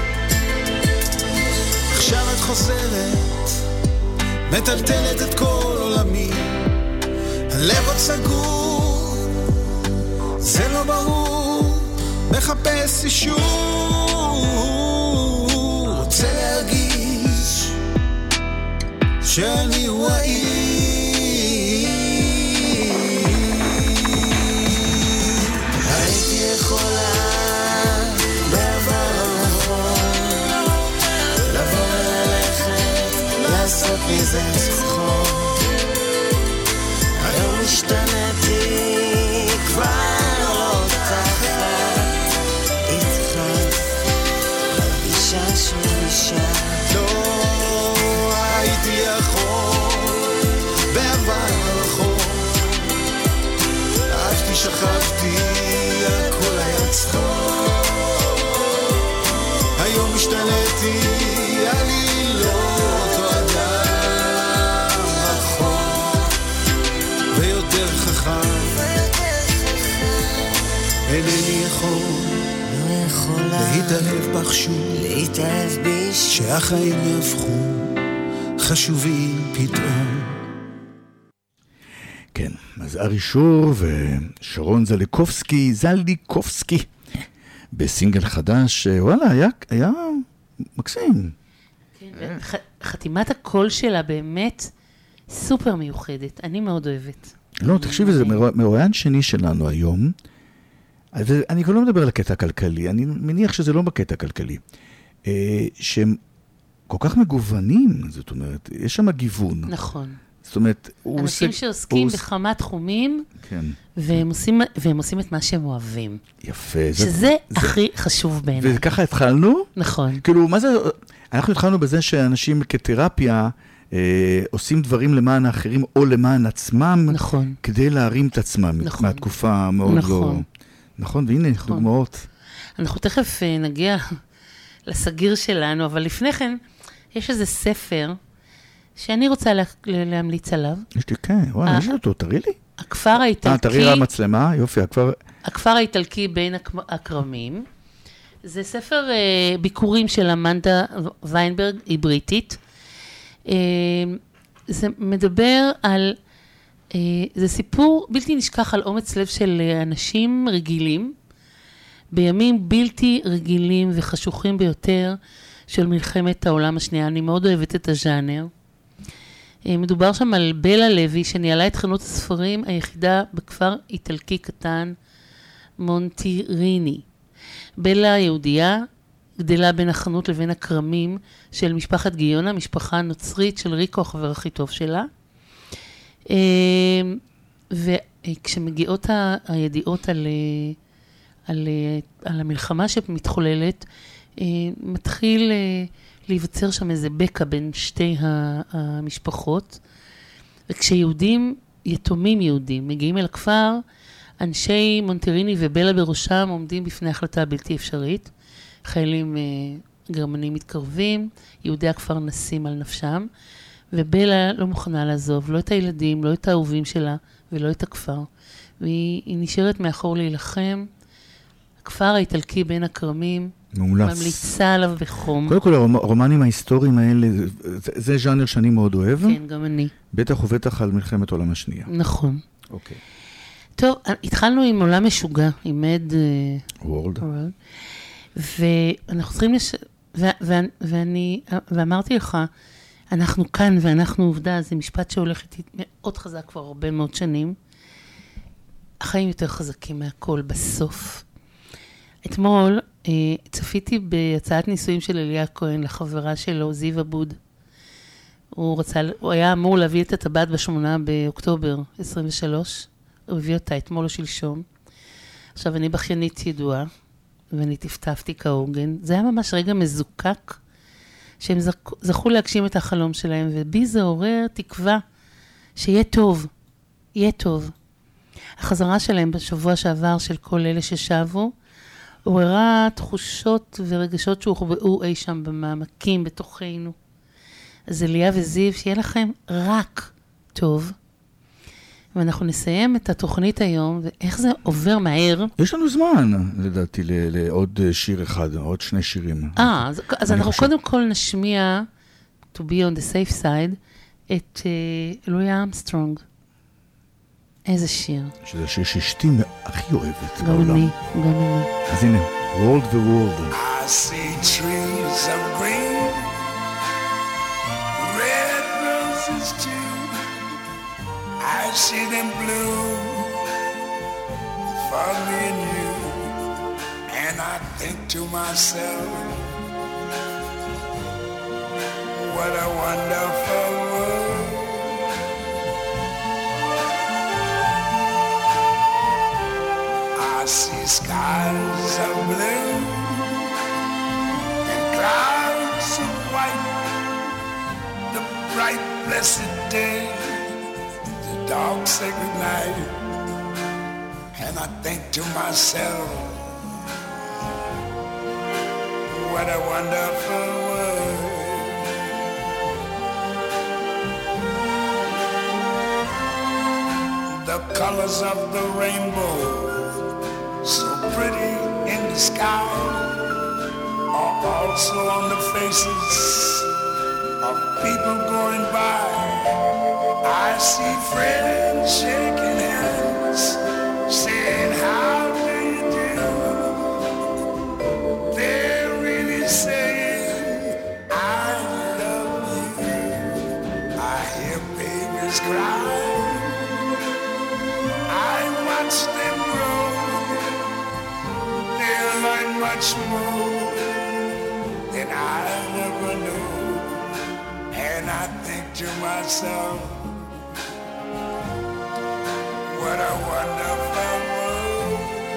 עכשיו את חוזרת, מטלטלת את כל עולמי, הלב עוד סגור, זה לא ברור, מחפש אישור, רוצה להרגיש שאני הוא האיש. אינני יכול לא יכולה להתאהב בך שוב, להתאהב בי שוב, שהחיים יהפכו חשובים פתאום. כן, אז ארי שור ושרון זליקובסקי בסינגל חדש, וואלה, היה מקסים. כן, חתימת הקול שלה באמת סופר מיוחדת, אני מאוד אוהבת. לא, תקשיבי, זה מרואיין שני שלנו היום, אני כבר לא מדבר על הקטע הכלכלי, אני מניח שזה לא בקטע הכלכלי, שהם כל כך מגוונים, זאת אומרת, יש שם גיוון. נכון. זאת אומרת, אנשים שעוסקים בכמה תחומים, כן. והם עושים את מה שהם אוהבים. יפה. שזה הכי חשוב בעיניי. וככה התחלנו? נכון. כאילו, מה זה, אנחנו התחלנו בזה שאנשים כתרפיה עושים דברים למען האחרים או למען עצמם, נכון. כדי להרים את עצמם נכון. מהתקופה מאוד נכון. לא... נכון, והנה, נכון. דוגמאות. אנחנו תכף נגיע לסגיר שלנו, אבל לפני כן, יש איזה ספר שאני רוצה להמליץ עליו. יש לי, כן, וואי, יש לי אותו, תראי לי. הכפר האיטלקי... תראי למצלמה, יופי, הכפר האיטלקי בין הכרמים. זה ספר ביקורים של אמנדה ויינברג, היא בריטית. זה מדבר על... זה סיפור בלתי נשכח על אומץ לב של אנשים רגילים, בימים בלתי רגילים וחשוכים ביותר של מלחמת העולם השנייה. אני מאוד אוהבת את הז'אנר. מדובר שם על בלה לוי, שניהלה את חנות הספרים היחידה בכפר איטלקי קטן, מונטיריני. בלה יהודייה, גדלה בין החנות לבין הכרמים של משפחת גיונה, משפחה נוצרית של ריקו, החבר הכי טוב שלה. וכשמגיעות הידיעות על המלחמה שמתחוללת, מתחיל להיווצר שם איזה בקע בין שתי המשפחות, וכשיהודים, יתומים יהודים, מגיעים אל הכפר, אנשי מונטריני ובלה בראשם עומדים בפני החלטה בלתי אפשרית, חיילים גרמנים מתקרבים, יהודי הכפר נסים על נפשם, ובלה לא מוכנה לעזוב, לא את הילדים, לא את האהובים שלה, ולא את הכפר. והיא נשארת מאחור להילחם. הכפר האיטלקי בין הכרמים, ממליצה עליו בחום. קודם כל, הרומנים ההיסטוריים האלה, זה ז'אנר שאני מאוד אוהב. כן, גם אני. בטח ובטח על מלחמת העולם השנייה. נכון. אוקיי. טוב, התחלנו עם עולם משוגע, עם מד וורלד. ואנחנו צריכים ואמרתי לך, אנחנו כאן ואנחנו עובדה, זה משפט שהולך איתי מאוד חזק כבר הרבה מאוד שנים. החיים יותר חזקים מהכל בסוף. אתמול צפיתי בהצעת נישואים של אליה כהן לחברה שלו, זיו אבוד. הוא היה אמור להביא את הטבעת ב8 באוקטובר 23. הוא הביא אותה אתמול או שלשום. עכשיו אני בכיינית ידועה, ואני טפטפתי כהוגן. זה היה ממש רגע מזוקק, שהם זכו להגשים את החלום שלהם, ובי זה עורר תקווה שיהיה טוב, יהיה טוב. החזרה שלהם בשבוע שעבר של כל אלה ששבו, עוררה תחושות ורגשות שהוחבאו אי שם במעמקים בתוכנו. אז אליה וזיו, שיהיה לכם רק טוב. ואנחנו נסיים את התוכנית היום, ואיך זה עובר מהר. יש לנו זמן, לדעתי, לעוד שיר אחד, עוד 2 שירים. אז אנחנו קודם כל נשמיע, to be on the safe side, את לואי ארמסטרונג. איזה שיר. שזה שיר שאשתי הכי אוהבת. גם אני, גם אני. אז הנה, World the World. I see trees of green, red roses too. I see them bloom for me and you. And I think to myself, what a wonderful world. I see skies of blue and clouds of white, the bright blessed day, the dark sacred night. And I think to myself, what a wonderful world. The colors of the rainbow, so sky or also on the faces of people going by. I see friends shaking hands, saying how do you do. They're really saying I love you. I hear babies cry, I watch them grow. They'll learn much more than I never knew. And I think to myself, what a wonderful world.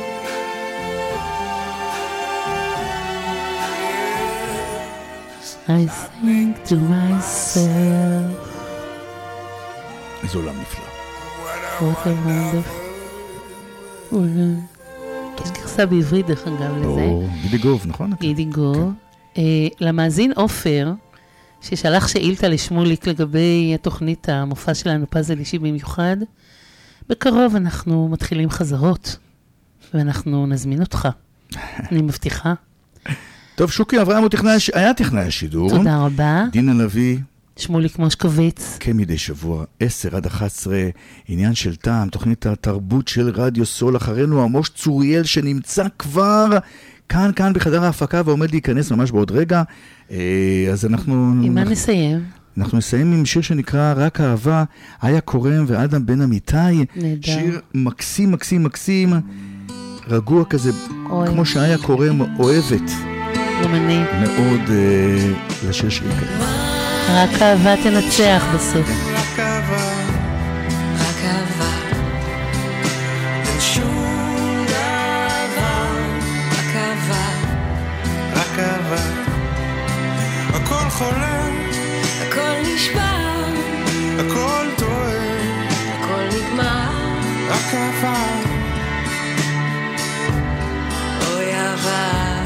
I think to myself. איזה עולם נפלא. What a wonderful. יש גרסה בעברית דרך אגב לזה. או גידי גוב, נכון? גידי גוב. למאזין אופר, ששלח שאילתה לשמוליק לגבי התוכנית המופע שלנו, פאזל אישי במיוחד, בקרוב אנחנו מתחילים חזרות, ואנחנו נזמין אותך. אני מבטיחה. טוב, שוקי אברהם היה טכנאי השידור. תודה רבה. דינה לוי. שמוליק מושקוביץ. כמדי שבוע, 10 עד 11, עניין של טעם, תוכנית התרבות של רדיו סול. אחרינו עמוש צוריאל שנמצא כבר כאן בחדר ההפקה ועומד להיכנס ממש בעוד רגע. אז אנחנו... עם מה נסיים? אנחנו נסיים עם שיר שנקרא רק אהבה, איה קורם ואדם בן אמיתי. נהדר. שיר מקסים, מקסים, מקסים, רגוע כזה, כמו שאיה קורם אוהבת. גם אני. מאוד לשיר שיר כזה. רק אהבה תנצח בסוף. רק אהבה, רק אהבה, אין שום דבר, רק אהבה, רק אהבה, הכל חולה, הכל נשבר, הכל טועה, הכל נגמר, רק אהבה, אוי אהבה,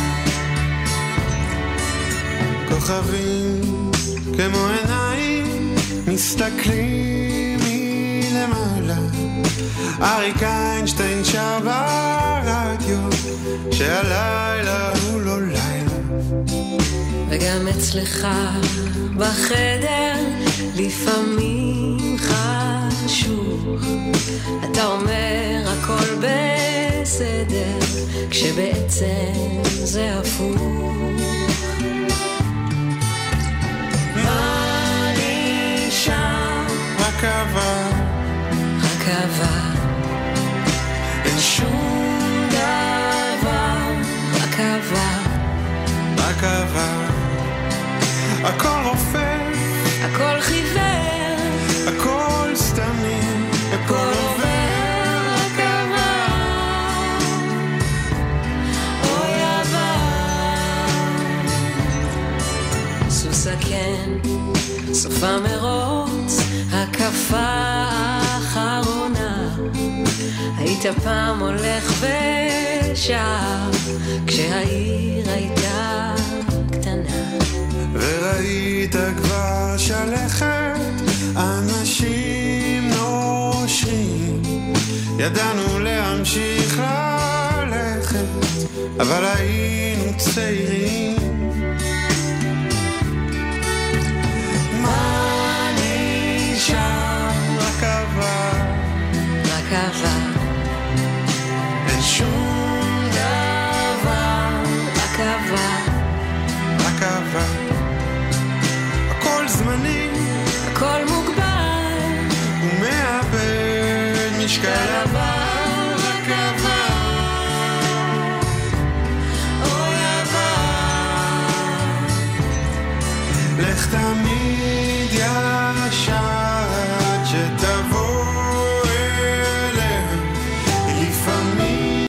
כוכבים כמו עיניים מסתכלים מלמעלה, אריק איינשטיין שר ברדיו שהלילה הוא לא לילה, וגם אצלך בחדר לפעמים חשוך, אתה אומר הכל בסדר כשבעצם זה הפוך. מה נשאר? רק אהבה, רק אהבה, אין שום דבר, רק אהבה, רק אהבה, הכל רופא, הכל חיוור, הכל סתמים, הכל עובר, רק אהבה, אוי אהבה, סוס הקן, סוף המרוץ, הקפה האחרונה, היית פעם הולך ושר, כשהעיר הייתה קטנה, וראית כבר שלכת, אנשים נושרים, ידענו להמשיך ללכת, אבל היינו צעירים. מה נשאר? רק אהבה, רק אהבה, אין שום דבר, רק אהבה, רק אהבה, הכל זמני, הכל מוגבל, ומאבד משקל